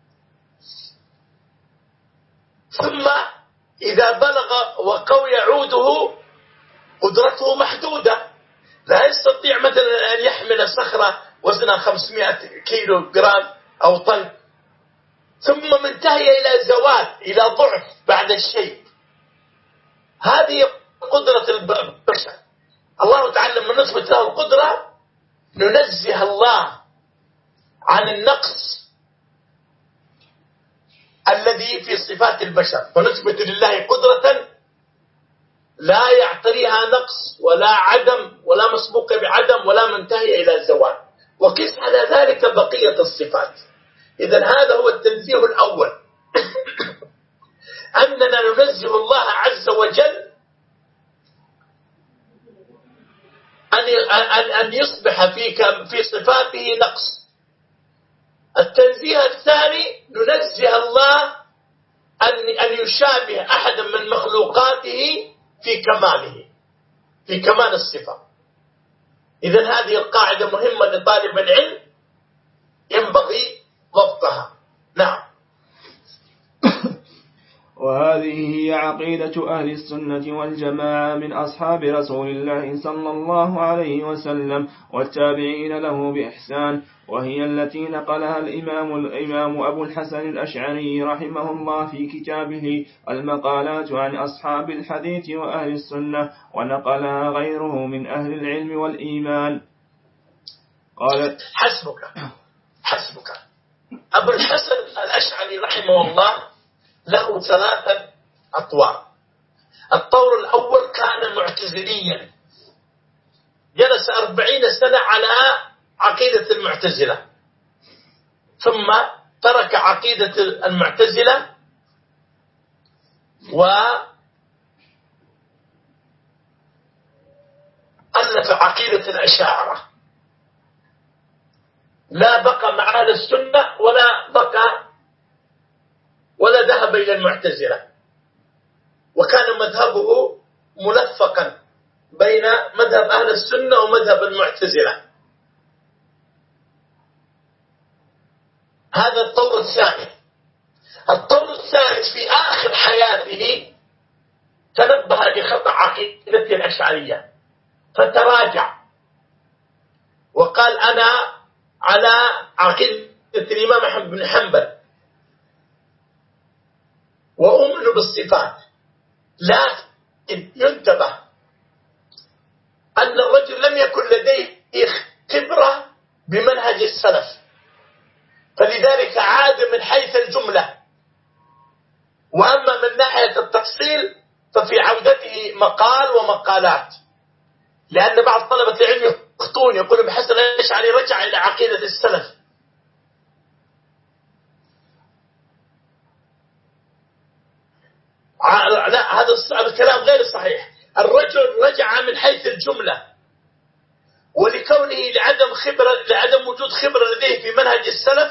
ثم إذا بلغ وقوي عوده قدرته محدودة، لا يستطيع مثلا أن يحمل صخرة وزنها خمسمائة كيلو جرام أو طن، ثم منتهي إلى زوال، إلى ضعف بعد الشيء. هذه قدرة البشر. الله تعالى لما نثبت له القدرة ننزه الله عن النقص الذي في صفات البشر، ونثبت لله قدرة لا يعتريها نقص ولا عدم، ولا مسبوقة بعدم، ولا منتهي إلى زوال. وقس على ذلك بقية الصفات. إذن هذا هو التنزيه الأول أننا ننزه الله عز وجل أن يصبح في في صفاته نقص. التنزيه الثاني ننزه الله أن أن يشابه أحدا من مخلوقاته في كماله، في كمال الصفة. إذن هذه القاعدة مهمة لطالب العلم، ينبغي ضبطها. نعم. وهذه هي عقيدة أهل السنة والجماعة من أصحاب رسول الله صلى الله عليه وسلم والتابعين له بإحسان، وهي التي نقلها الإمام, الإمام أبو الحسن الأشعري رحمه الله في كتابه المقالات عن أصحاب الحديث وأهل السنة، ونقلها غيره من أهل العلم والإيمان. قال حسبك حسبك أبو الحسن الأشعري رحمه الله له ثلاثة أطوار. الطور الأول كان معتزليا، جلس أربعين سنة على عقيدة المعتزلة، ثم ترك عقيدة المعتزلة وألف عقيدة الأشاعرة، لا بقى مع أهل السنة ولا بقى ولا ذهب إلى المعتزلة، وكان مذهبه ملفقا بين مذهب أهل السنة ومذهب المعتزلة. هذا الطور الثاني. الطور الثالث في آخر حياته تنبه لخطأ عقيدته الأشعرية فتراجع وقال أنا على عقيدة الإمام أحمد بن حنبل وأؤمن بالصفات، لكن ينتبه أن الرجل لم يكن لديه خبرة بمنهج السلف، فلذلك عاد من حيث الجملة، وأما من ناحية التفصيل ففي عودته مقال ومقالات، لأن بعض طلبة العلم يخطون يقول ابن حسن الأشعري رجع إلى عقيدة السلف. لا، هذا الكلام غير صحيح. الرجل رجع من حيث الجملة، ولكونه لعدم خبرة لعدم وجود خبرة لديه في منهج السلف،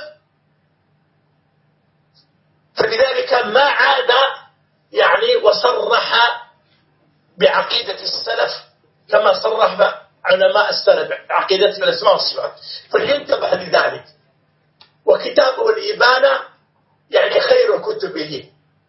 فلذلك ما عاد يعني وصرح بعقيدة السلف كما صرح علماء السلف عقيدة الأسماء والصفات، فلينتبه لذلك. وكتابه الإبانة يعني خير كتبه.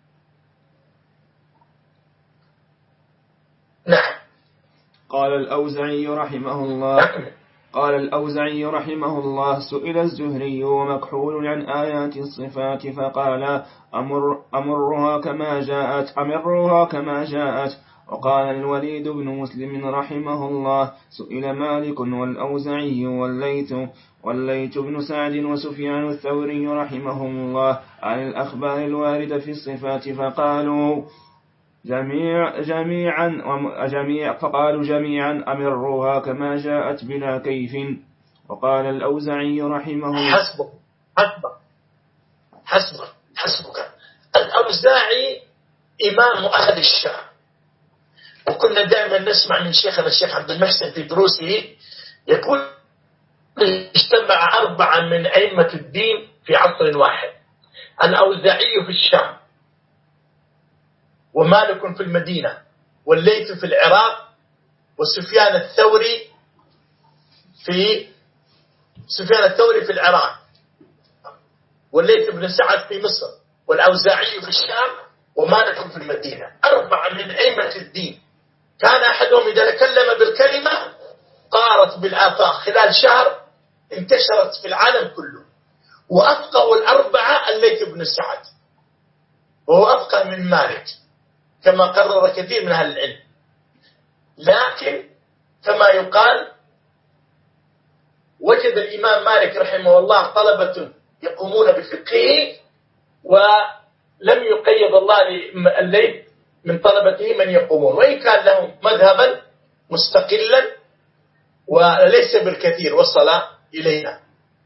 نعم. قال الأوزعي رحمه الله قال الأوزعي رحمه الله سئل الزهري ومكحول عن آيات الصفات فقال أمر أمرها كما جاءت أمرها كما جاءت. وقال الوليد بن مسلم رحمه الله سئل مالك والأوزعي والليث والليث بن سعد وسفيان الثوري رحمهم الله عن الأخبار الواردة في الصفات فقالوا جميع جميعا جميع فقالوا جميعا أمروها كما جاءت بلا كيف. وقال الأوزعي رحمه الله حسبك حسبك حسبك حسبك الأوزاعي إمام أهل الشام، وكنا دائما نسمع من شيخنا الشيخ عبد المحسن في دروسه يقول اجتمع أربعة من أئمة الدين في عصر واحد: الأوزاعي في الشام، ومالك في المدينة، والليث في العراق، وسفيان الثوري في سفيان الثوري في العراق، والليث بن سعد في مصر، والأوزاعي في الشام، ومالك في المدينة. أربعة من أئمة الدين كان أحدهم إذا تكلم بالكلمة طارت بالآفاق، خلال شهر انتشرت في العالم كله. وأفقه الأربعة الليث بن سعد، وهو أفقه من مالك كما قرر كثير من أهل العلم، لكن كما يقال وجد الإمام مالك رحمه الله طلبة يقومون بفقهه، ولم يقيد الله الليث من طلبته من يقومون، وإن كان لهم مذهبا مستقلا وليس بالكثير وصل إلينا.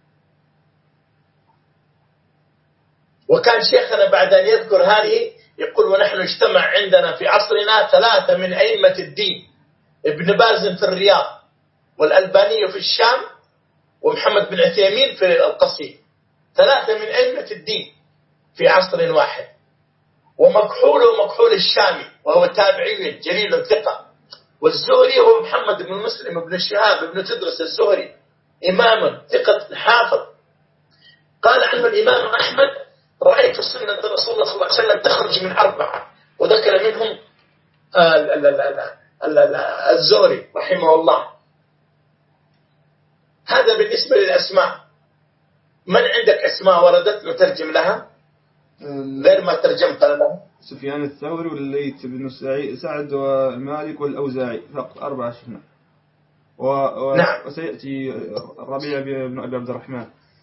وكان شيخنا بعد أن يذكر هذه يقول ونحن اجتمع عندنا في عصرنا ثلاثة من أئمة الدين: ابن باز في الرياض، والألباني في الشام، ومحمد بن عثيمين في القصيم. ثلاثة من أئمة الدين في عصر واحد. ومكحول ومكحول الشامي وهو تابعي جليل ثقة، والزهري هو محمد بن مسلم بن شهاب بن تدرس الزهري، إمام ثقة حافظ. قال عنه الإمام أحمد رأيت سنة رسول الله صلى الله عليه وسلم تخرج من أربعة، وذكر منهم الزهري رحمه الله. هذا بالنسبة للأسماء. من عندك أسماء وردت نترجم لها غير ما ترجمت لها؟ سفيان الثوري والليث بن سعد ومالك والأوزاعي، فقط أربعة شفنا. و... و... نعم. وسيأتي الربيع بن أبي عبد الرحمن.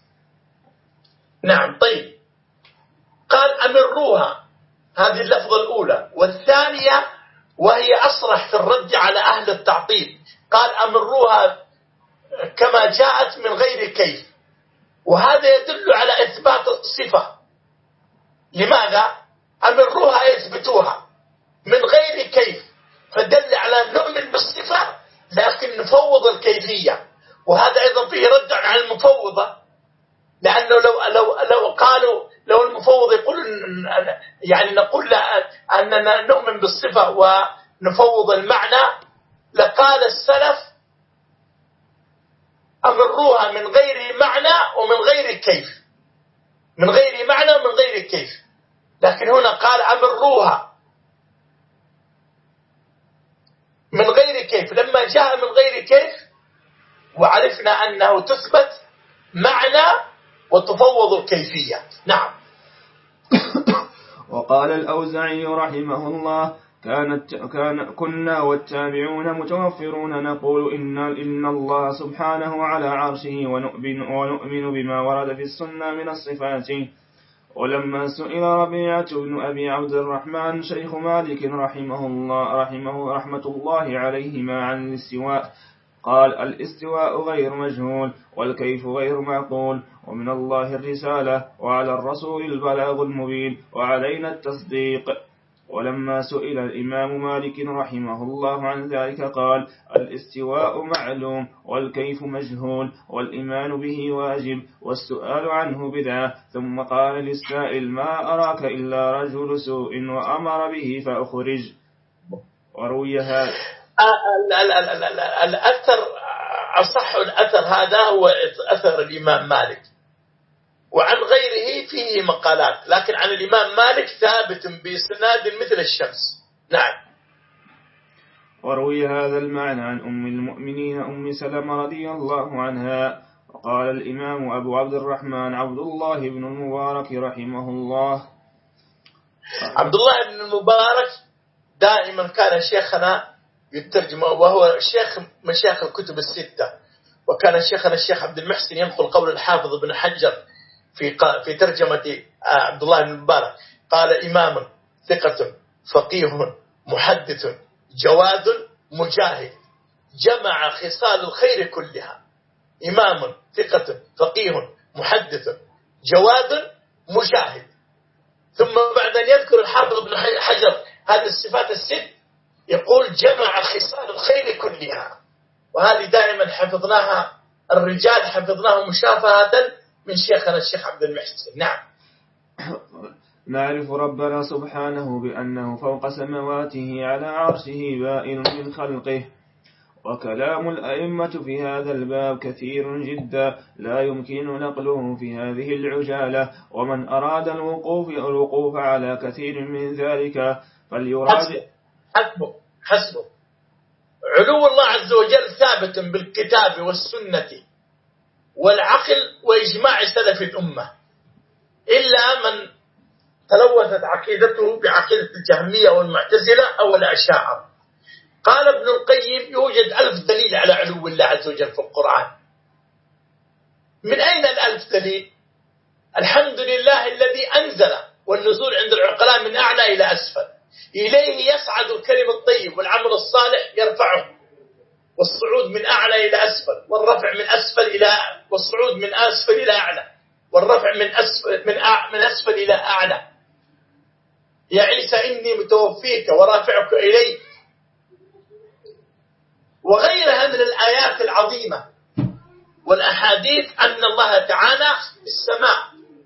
نعم. طيب، قال أمروها، هذه اللفظة الأولى. والثانية وهي أصرح في الرد على أهل التعطيل، قال أمروها كما جاءت من غير كيف، وهذا يدل على إثبات الصفة. لماذا؟ أمروها يثبتوها من غير كيف، فدل على نؤمن بالصفة لكن نفوض الكيفية. وهذا أيضا فيه رد على المفوضة، لأنه لو لو لو قالوا لو المفوض يقول يعني نقول أننا نؤمن بالصفة ونفوض المعنى، لقال السلف أمروها من غير معنى ومن غير كيف، من غير معنى ومن غير كيف. لكن هنا قال أمروها من غير كيف، لما جاء من غير كيف وعرفنا أنه تثبت معنى وتفوض الكيفية. نعم. وقال الأوزاعي رحمه الله كانت كان كنا والتابعون متوفرون نقول إن إن الله سبحانه على عرشه ونؤمن, ونؤمن بما ورد في السنة من الصفات. ولما سئل ربيعة بن أبي عبد الرحمن شيخ مالك رحمه الله رحمه رحمة الله عليهما عن الاستواء قال الاستواء غير مجهول والكيف غير معقول، ومن الله الرسالة وعلى الرسول البلاغ المبين وعلينا التصديق. ولما سئل الإمام مالك رحمه الله عن ذلك قال الاستواء معلوم والكيف مجهول والإيمان به واجب والسؤال عنه بدعة. ثم قال للسائل ما أراك إلا رجل سوء وأمر به فأخرج. وروي هذا الأثر، أصح الأثر هذا هو أثر الإمام مالك، وعن غيره فيه مقالات، لكن عن الإمام مالك ثابت بإسناد مثل الشمس. نعم. وروي هذا المعنى عن أم المؤمنين أم سلمة رضي الله عنها. وقال الإمام أبو عبد الرحمن عبد الله بن المبارك رحمه الله. عبد الله بن المبارك دائما كان شيخنا يترجم، وهو شيخ مشايخ الكتب الستة، وكان شيخنا الشيخ عبد المحسن ينقل قول الحافظ بن حجر في في ترجمة عبد الله بن المبارك، قال إمام ثقة فقيه محدث جواد مجاهد جمع خصال الخير كلها. إمام ثقة فقيه محدث جواد مجاهد. ثم بعد أن يذكر الحافظ بن حجر هذه الصفات الست يقول جمع خصال الخير كلها. وهذه دائما حفظناها الرجال، حفظناها مشافهة من شيخنا الشيخ عبد المحسن. نعم. نعرف ربنا سبحانه بأنه فوق سماواته على عرشه بائن من خلقه. وكلام الأئمة في هذا الباب كثير جدا لا يمكن نقله في هذه العجالة، ومن أراد الوقوف الوقوف على كثير من ذلك فليراجع. حسبه حسبه علو الله عز وجل ثابت بالكتاب والسنة والعقل وإجماع سلف الأمة، إلا من تلوثت عقيدته بعقيدة الجهمية والمعتزلة أو الأشاعرة. قال ابن القيم يوجد ألف دليل على علو الله عز وجل في القرآن. من أين الألف دليل؟ الحمد لله الذي أنزل، والنزول عند العقلاء من أعلى إلى أسفل، إليه يصعد الكلم الطيب والعمل الصالح يرفعه، والصعود من أعلى إلى أسفل، والرفع من أسفل إلى والصعود من أسفل إلى أعلى، والرفع من أسفل من أع... من أسفل إلى أعلى. يا عيسى إني متوفيك ورافعك إلي، وغيرها من الآيات العظيمة والأحاديث أن الله تعالى في السماء.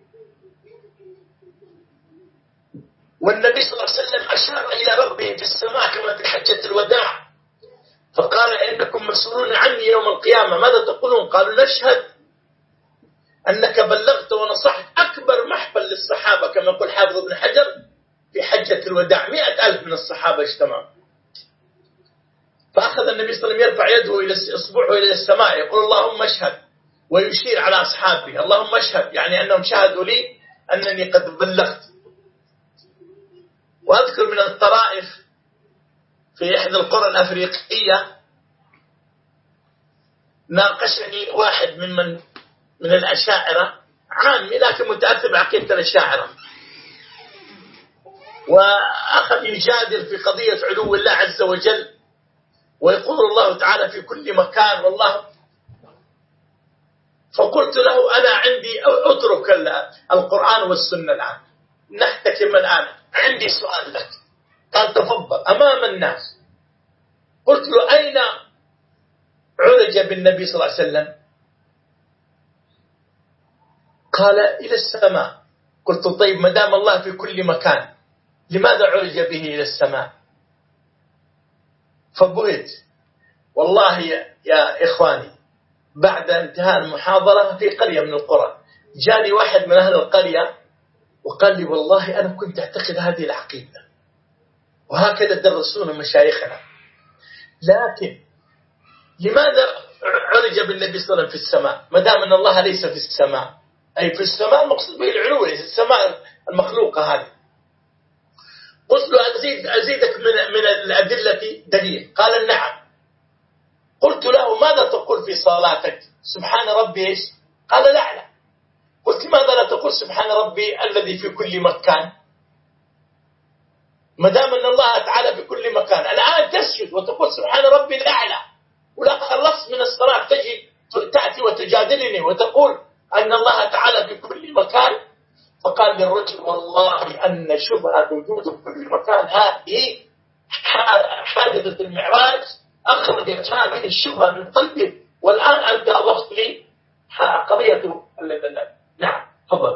والنبي صلى الله عليه وسلم أشار إلى ربه في السماء كما في حجة الوداع، فقال إنكم مسؤولون عني يوم القيامة، ماذا تقولون؟ قالوا نشهد أنك بلغت ونصحت أكبر محفل للصحابة كما يقول حافظ ابن حجر في حجة الوداع، مئة ألف من الصحابة اجتمعوا. فأخذ النبي صلى الله عليه وسلم يرفع يده إلى إصبعه إلى السماء يقول اللهم اشهد، ويشير على أصحابه اللهم اشهد، يعني أنهم شهدوا لي أنني قد بلغت. وأذكر من الطرائف في إحدى القرى الأفريقية ناقشني واحد ممن من الأشاعرة عامي لكن متأثر بعقيدة الأشاعرة، وأخذ يجادل في قضية علو الله عز وجل، ويقول الله تعالى في كل مكان والله. فقلت له أنا عندي أترك القرآن والسنة الآن، نحتكم الآن، عندي سؤال لك. قال تفضل أمام الناس. قلت له أين عرج بالنبي صلى الله عليه وسلم؟ قال إلى السماء. قلت طيب ما دام الله في كل مكان لماذا عرج به إلى السماء؟ فبهت والله يا, يا إخواني، بعد انتهاء المحاضرة في قرية من القرى جاني واحد من أهل القرية وقال لي والله أنا كنت أعتقد هذه العقيدة وهكذا درسونا مشايخنا، لكن لماذا عرج بالنبي صلى الله عليه وسلم في السماء ما دام أن الله ليس في السماء؟ أي في السماء المقصود به العلو، السماء المخلوقة هذه. قلت له أزيد أزيدك من من الأدلة دليل. قال نعم. قلت له ماذا تقول في صلاتك؟ سبحان ربي إيش؟ قال لا لا. قلت لماذا لا تقول سبحان ربي الذي في كل مكان؟ ما دام أن الله تعالى في كل مكان، الآن تسجد وتقول سبحان ربي الأعلى ولا خلصت من الصلاة تجي تأتي وتجادلني وتقول أن الله تعالى في كل مكان. فقال للرجل والله أن شبهة وجوده في كل مكان هذه حادثة المعراج أخرجت هذه الشبهة من قلبي، والآن أنت أضفت لي قضية. نعم تفضل.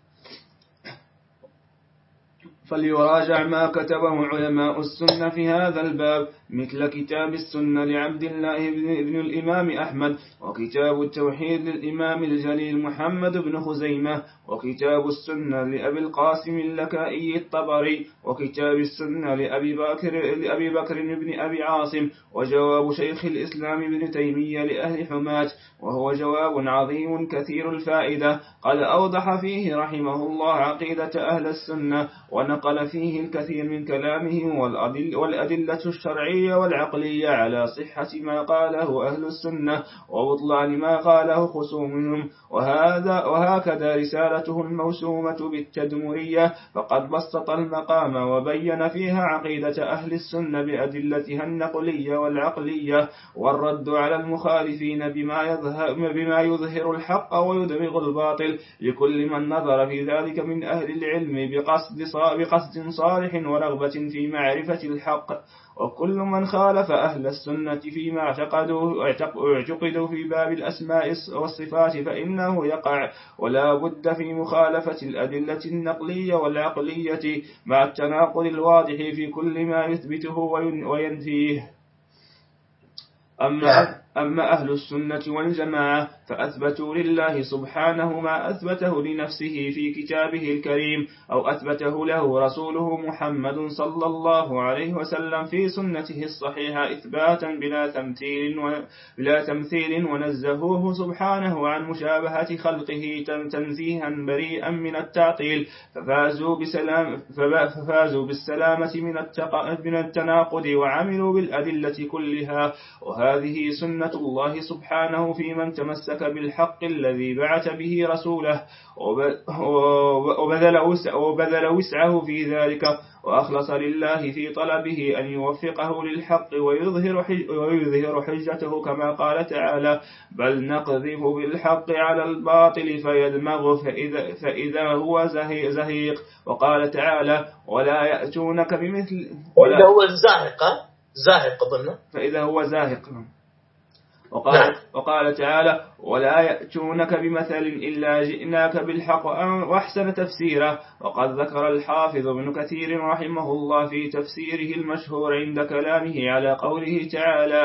فليراجع ما كتبه علماء السنة في هذا الباب، مثل كتاب السنة لعبد الله بن الإمام أحمد، وكتاب التوحيد للإمام الجليل محمد بن خزيمة، وكتاب السنة لأبي القاسم اللكائي الطبري، وكتاب السنة لأبي بكر, لأبي بكر بن أبي عاصم، وجواب شيخ الإسلام ابن تيمية لأهل حماة، وهو جواب عظيم كثير الفائدة، قد أوضح فيه رحمه الله عقيدة أهل السنة، ونقل فيه الكثير من كلامهم والأدل والأدلة الشرعية والعقلية على صحة ما قاله أهل السنة وبطلان ما قاله خصومهم. وهذا وهكذا رسالته الموسومة بالتدمرية، فقد بسط المقام وبين فيها عقيدة أهل السنة بأدلتها النقلية والعقلية، والرد على المخالفين بما يظهر, بما يظهر الحق ويدمغ الباطل لكل من نظر في ذلك من أهل العلم بقصد بقصد صالح ورغبة في معرفة الحق. وكل من خالف أهل السنة فيما اعتقدوا اعتقدوا في باب الأسماء والصفات فإنه يقع، ولا بد في مخالفة الأدلة النقلية والعقلية مع التناقض الواضح في كل ما يثبته وينفيه. أما, أما أهل السنة والجماعة فأثبتوا لله سبحانه ما أثبته لنفسه في كتابه الكريم أو أثبته له رسوله محمد صلى الله عليه وسلم في سنته الصحيحة إثباتا بلا تمثيل, بلا تمثيل ونزهوه سبحانه عن مشابهة خلقه تنزيها بريئا من التعطيل، ففازوا, بسلام ففازوا بالسلامة من التناقض وعملوا بالأدلة كلها. وهذه سنة الله سبحانه في من تمسك بالحق الذي بعث به رسوله وبذل وسعه في ذلك وأخلص لله في طلبه أن يوفقه للحق ويظهر حجته كما قال تعالى بل نقذف بالحق على الباطل فيدمغه فإذا, فإذا هو زهيق. وقال تعالى ولا يأتونك بمثل وإذا هو زاهق زاهق ظنه فإذا هو زاهق. وقال, وقال تعالى ولا يأتونك بمثل إلا جئناك بالحق وأحسن تفسيرا. وقد ذكر الحافظ ابن كثير رحمه الله في تفسيره المشهور عند كلامه على قوله تعالى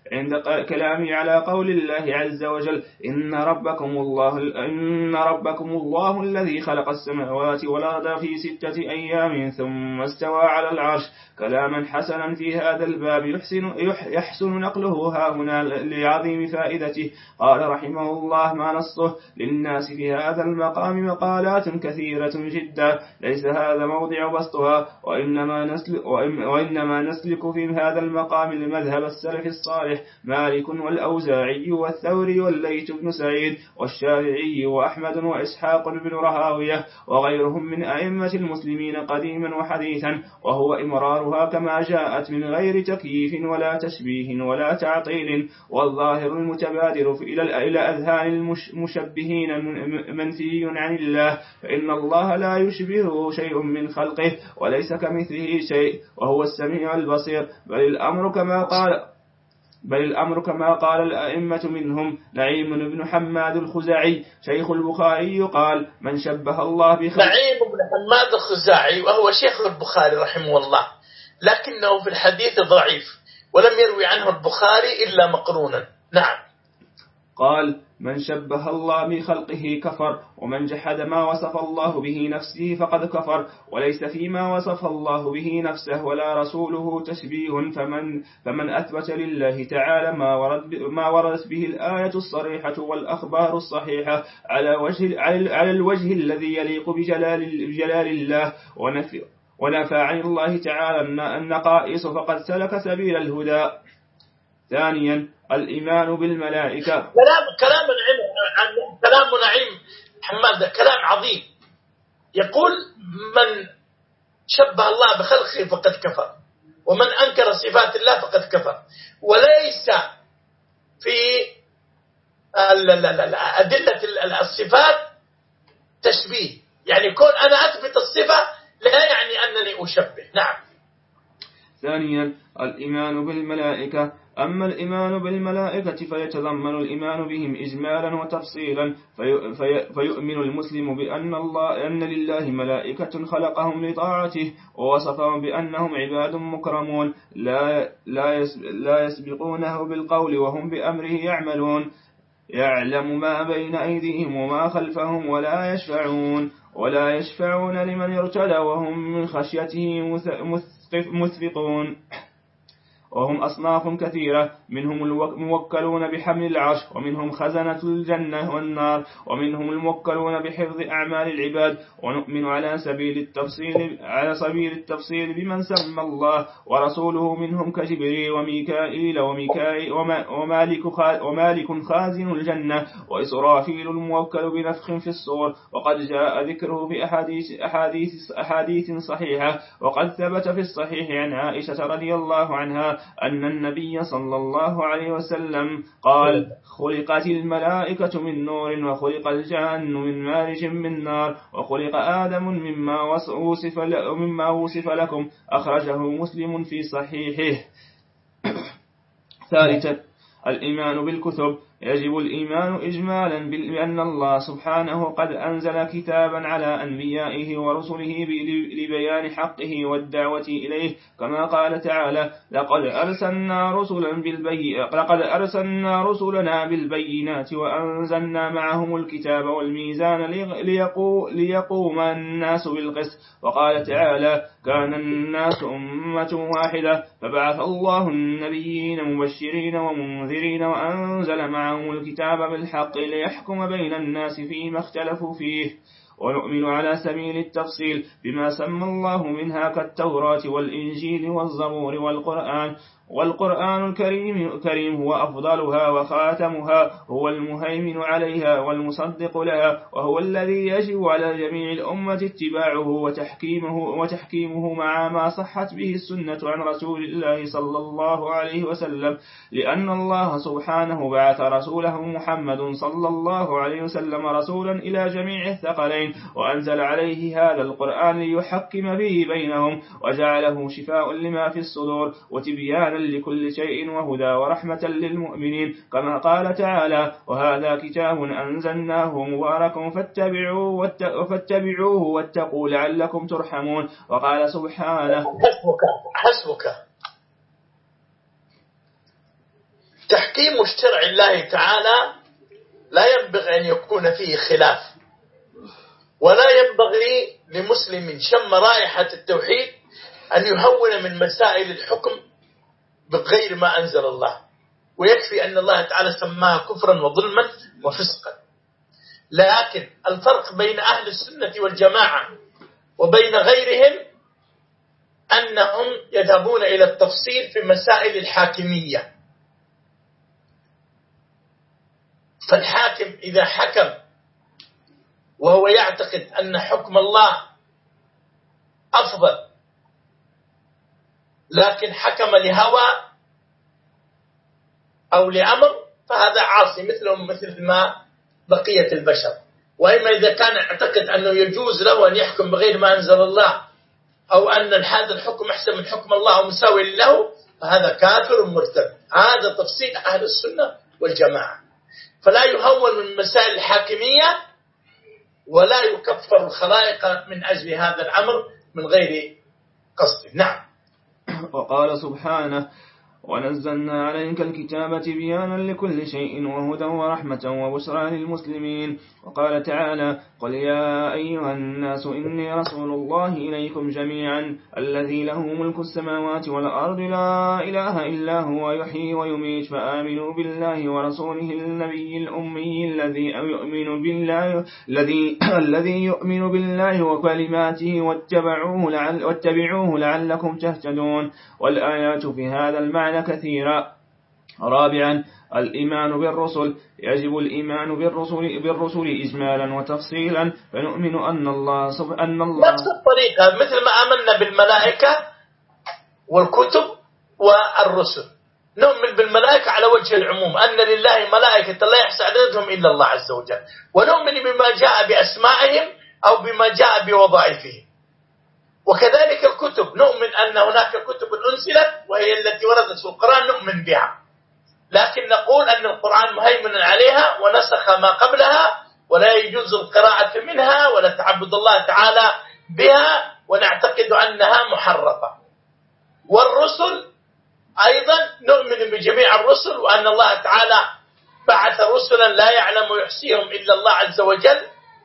عند كلامه على قول الله عز وجل إن ربكم الله إن ربكم الله الذي خلق السماوات والأرض في ستة أيام ثم استوى على العرش، كلاما حسنا في هذا الباب يحسن, يحسن نقله ها هنا لعظيم فائدته. قال رحمه الله ما نصه للناس في هذا المقام مقالات كثيرة جدا ليس هذا موضع بسطها، وإنما نسلك, وإنما نسلك في هذا المقام المذهب السلف الصالح مالك والأوزاعي والثوري والليث بن سعيد والشافعي وأحمد وإسحاق بن راهويه وغيرهم من أئمة المسلمين قديما وحديثا، وهو إمرارها كما جاءت من غير تكييف ولا تشبيه ولا تعطيل. والظاهر المتبادر إلى أذهان المشبهين منفي عن الله، فإن الله لا يشبهه شيء من خلقه وليس كمثله شيء وهو السميع البصير. بل الأمر كما قال بل الأمر كما قال الأئمة منهم نعيم بن حماد الخزاعي شيخ البخاري قال من شبه الله بخلقه. نعيم بن حماد الخزاعي وهو شيخ البخاري رحمه الله، لكنه في الحديث ضعيف ولم يروي عنه البخاري إلا مقرونا. نعم. قال من شبه الله بخلقه كفر، ومن جحد ما وصف الله به نفسه فقد كفر، وليس فيما وصف الله به نفسه ولا رسوله تشبيه. فمن, فمن أثبت لله تعالى ما, ورد ما وردت به الآية الصريحة والأخبار الصحيحة على, وجه على الوجه الذي يليق بجلال, بجلال الله ونفي, ونفى عن الله تعالى النقائص فقد سلك سبيل الهدى. ثانيا الإيمان بالملائكة. كلام كلام نعيم كلام نعيم حماد كلام عظيم، يقول من شبه الله بخلقه فقد كفر، ومن أنكر صفات الله فقد كفر، وليس في أدلة الصفات تشبيه، يعني كون أنا أثبت الصفة لا يعني أنني أشبه. نعم. ثانيا الإيمان بالملائكة. أما الإيمان بالملائكة فيتضمن الإيمان بهم إجمالا وتفصيلا، في في فيؤمن المسلم بأن, الله أن لله ملائكة خلقهم لطاعته ووصفهم بأنهم عباد مكرمون لا, لا, لا يسبقونه بالقول وهم بأمره يعملون، يعلم ما بين أيديهم وما خلفهم ولا يشفعون ولا يشفعون لمن ارتدى وهم من خشيته مثقون. وهم أصناف كثيرة، منهم الموكلون بحمل العرش، ومنهم خزنة الجنة والنار، ومنهم الموكلون بحفظ أعمال العباد. ونؤمن على سبيل التفصيل على سبيل التفصيل بمن سمى الله ورسوله منهم كجبريل وميكائيل وميكائيل ومالك ومالك خازن الجنة وإسرافيل الموكل بنفخ في الصور، وقد جاء ذكره بأحاديث أحاديث أحاديث صحيحة. وقد ثبت في الصحيح عن عائشة رضي الله عنها أن النبي صلى الله عليه وسلم قال خلقت الملائكة من نور، وخلق الجان من مارج من نار، وخلق آدم مما وصف, مما وصف لكم. أخرجه مسلم في صحيحه. ثالثا الإيمان بالكتب. يجب الإيمان إجمالا بأن الله سبحانه قد أنزل كتابا على أنبيائه ورسله لبيان حقه والدعوة إليه، كما قال تعالى لقد أرسلنا رسلا بالبي... لقد أرسلنا رسلنا بالبينات وأنزلنا معهم الكتاب والميزان ليقو... ليقوم الناس بالقسط. وقال تعالى كان الناس أمة واحدة فبعث الله النبيين مبشرين ومنذرين وأنزل معهم الكتاب بالحق ليحكم بين الناس فيما اختلفوا فيه. ونؤمن على سبيل التفصيل بما سمى الله منها كالتوراة والإنجيل والزبور والقرآن. والقرآن الكريم الكريم هو أفضلها وخاتمها، هو المهيمن عليها والمصدق لها، وهو الذي يجب على جميع الأمة اتباعه وتحكيمه, وتحكيمه مع ما صحت به السنة عن رسول الله صلى الله عليه وسلم، لأن الله سبحانه بعث رسوله محمد صلى الله عليه وسلم رسولا إلى جميع الثقلين، وأنزل عليه هذا القرآن ليحكم به بينهم، وجعله شفاء لما في الصدور وتبيانا لكل شيء وهدى ورحمة للمؤمنين، كما قال تعالى وهذا كتاب أنزلناه مبارك فاتبعوه, فاتبعوه واتقوا لعلكم ترحمون. وقال سبحانه حسبك حسبك تحكيم شرع الله تعالى لا ينبغي أن يكون فيه خلاف، ولا ينبغي لمسلم شم رائحة التوحيد أن يهون من مسائل الحكم بغير ما أنزل الله، ويكفي أن الله تعالى سماها كفرا وظلما وفسقا. لكن الفرق بين أهل السنة والجماعة وبين غيرهم أنهم يذهبون إلى التفصيل في مسائل الحاكمية. فالحاكم إذا حكم وهو يعتقد أن حكم الله أفضل، لكن حكم لهوى أو لأمر، فهذا عاصي مثلهم مثل ما بقية البشر. وإما إذا كان يعتقد أنه يجوز له أن يحكم بغير ما أنزل الله، أو أن هذا الحكم أحسن من حكم الله ومساوي له، فهذا كافر مرتد. هذا تفصيل أهل السنة والجماعة. فلا يهون من مسائل الحاكمية، ولا يكفر الخلائق من أجل هذا الأمر من غير قصد. نعم. وقال سبحانه: ونزلنا عليك الكتاب تبيانا لكل شيء وهدى ورحمة وبشرى للمسلمين. وقال تعالى: قل يا أيها الناس إني رسول الله إليكم جميعا الذي له ملك السماوات والأرض لا إله إلا هو يحيي ويميت فآمنوا بالله ورسوله النبي الأمي الذي يؤمن بالله الذي الذي يؤمن بالله وكلماته واتبعوه لعل واتبعوه لعلكم تهتدون. والآيات في هذا المعنى كثيرا. رابعا: الإيمان بالرسل. يجب الإيمان بالرسل بالرسل إجمالا وتفصيلا، فنؤمن أن الله سبحانه الله نفس الطريقة مثل ما آمنا بالملائكة والكتب والرسل. نؤمن بالملائكة على وجه العموم، أن لله ملائكة لا يحصى عددهم إلا الله عز وجل، ونؤمن بما جاء بأسمائهم أو بما جاء بوظائفهم. وكذلك الكتب، نؤمن أن هناك كتب أنزلت وهي التي وردت في القرآن نؤمن بها، لكن نقول أن القرآن مهيمن عليها ونسخ ما قبلها، ولا يجوز القراءة منها ولا تعبد الله تعالى بها، ونعتقد أنها محرفة. والرسل أيضا نؤمن بجميع الرسل، وأن الله تعالى بعث رسلا لا يعلم يحصيهم إلا الله عز وجل،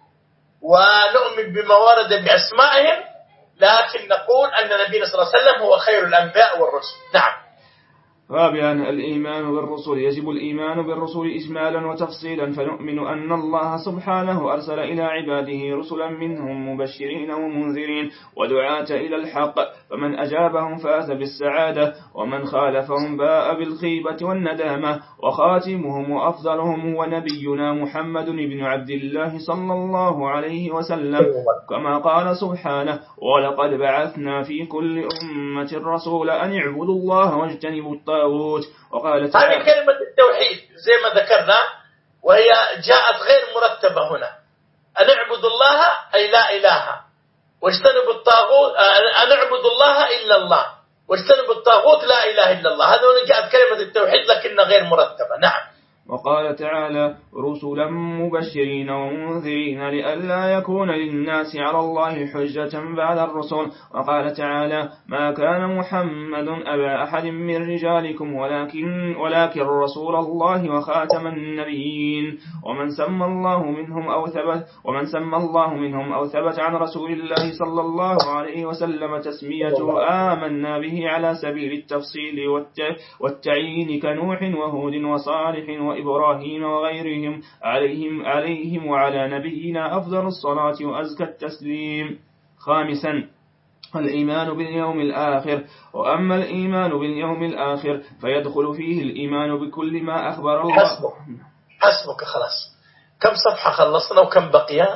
ونؤمن بما ورد بأسمائهم، لكن نقول أن نبينا صلى الله عليه وسلم هو خير الأنبياء والرسل. نعم. رابعا: الإيمان بالرسل. يجب الإيمان بالرسل إجمالا وتفصيلا، فنؤمن أن الله سبحانه أرسل إلى عباده رسلا منهم مبشرين ومنذرين ودعاة إلى الحق، فمن أجابهم فاز بالسعادة، ومن خالفهم باء بالخيبة والندامة. وخاتمهم وأفضلهم هو نبينا محمد بن عبد الله صلى الله عليه وسلم، كما قال سبحانه: ولقد بعثنا في كل أمة رسولا أن اعبدوا الله واجتنبوا الطاغوت. وقال تعالى: هذه كلمة التوحيد زي ما ذكرنا، وهي جاءت غير مرتبة هنا. أن اعبدوا الله أي لا إله، واجتنبوا الطاغوت أن اعبدوا الله إلا الله، واجتنبوا الطاغوت لا إله إلا الله. هذا هنا جاءت كلمة التوحيد لكنها غير مرتبة. نعم. وقال تعالى: رسلا مبشرين ومنذرين لئلا يكون للناس على الله حجة بعد الرسل. وقال تعالى: ما كان محمد أبا أحد من رجالكم ولكن, ولكن رسول الله وخاتم النبيين. ومن سمى الله منهم أو ثبت ومن سمى الله منهم أو ثبت عن رسول الله صلى الله عليه وسلم تسميته آمنا به على سبيل التفصيل والتعيين كنوح وهود وصالح وإبراهيم وغيرهم عليهم عليهم وعلى نبينا أفضل الصلاة وأزكى التسليم. خامسا: الإيمان باليوم الآخر. وأما الإيمان باليوم الآخر فيدخل فيه الإيمان بكل ما أخبر الله. حسبك حسبك خلاص. كم صفحة خلصنا وكم بقي؟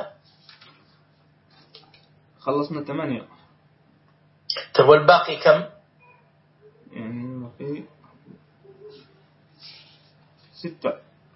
خلصنا ثمانية. طيب والباقي كم؟ يعني في ستة.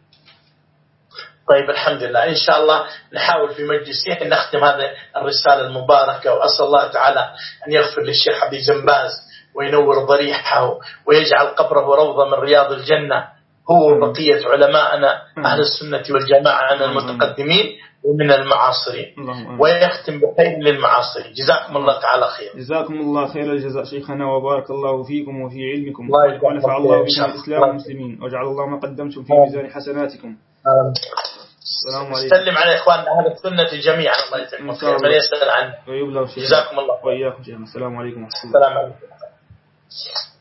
طيب الحمد لله. إن شاء الله نحاول في مجلسين نختم هذه الرسالة المباركة، وأسأل الله تعالى أن يغفر للشيخ عبد الجنباز وينور ضريحه ويجعل قبره روضة من رياض الجنة، هو بقية علماءنا أهل السنة والجماعة من المتقدمين ومن المعاصرين، ويختم بخير للمعاصرين. جزاكم الله تعالى خير. جزاكم الله خير الجزاء شيخنا، وبارك الله فيكم وفي علمكم، ونفع الله بكم الإسلام والمسلمين، وجعل الله ما قدمتم في ميزان حسناتكم. السلام عليكم. سلم على إخواننا أهل السنة جميعا، الله يجزاكم خير من يسأل عنه. جزاكم الله. وإياكم شيخنا. السلام عليكم. السلام عليكم.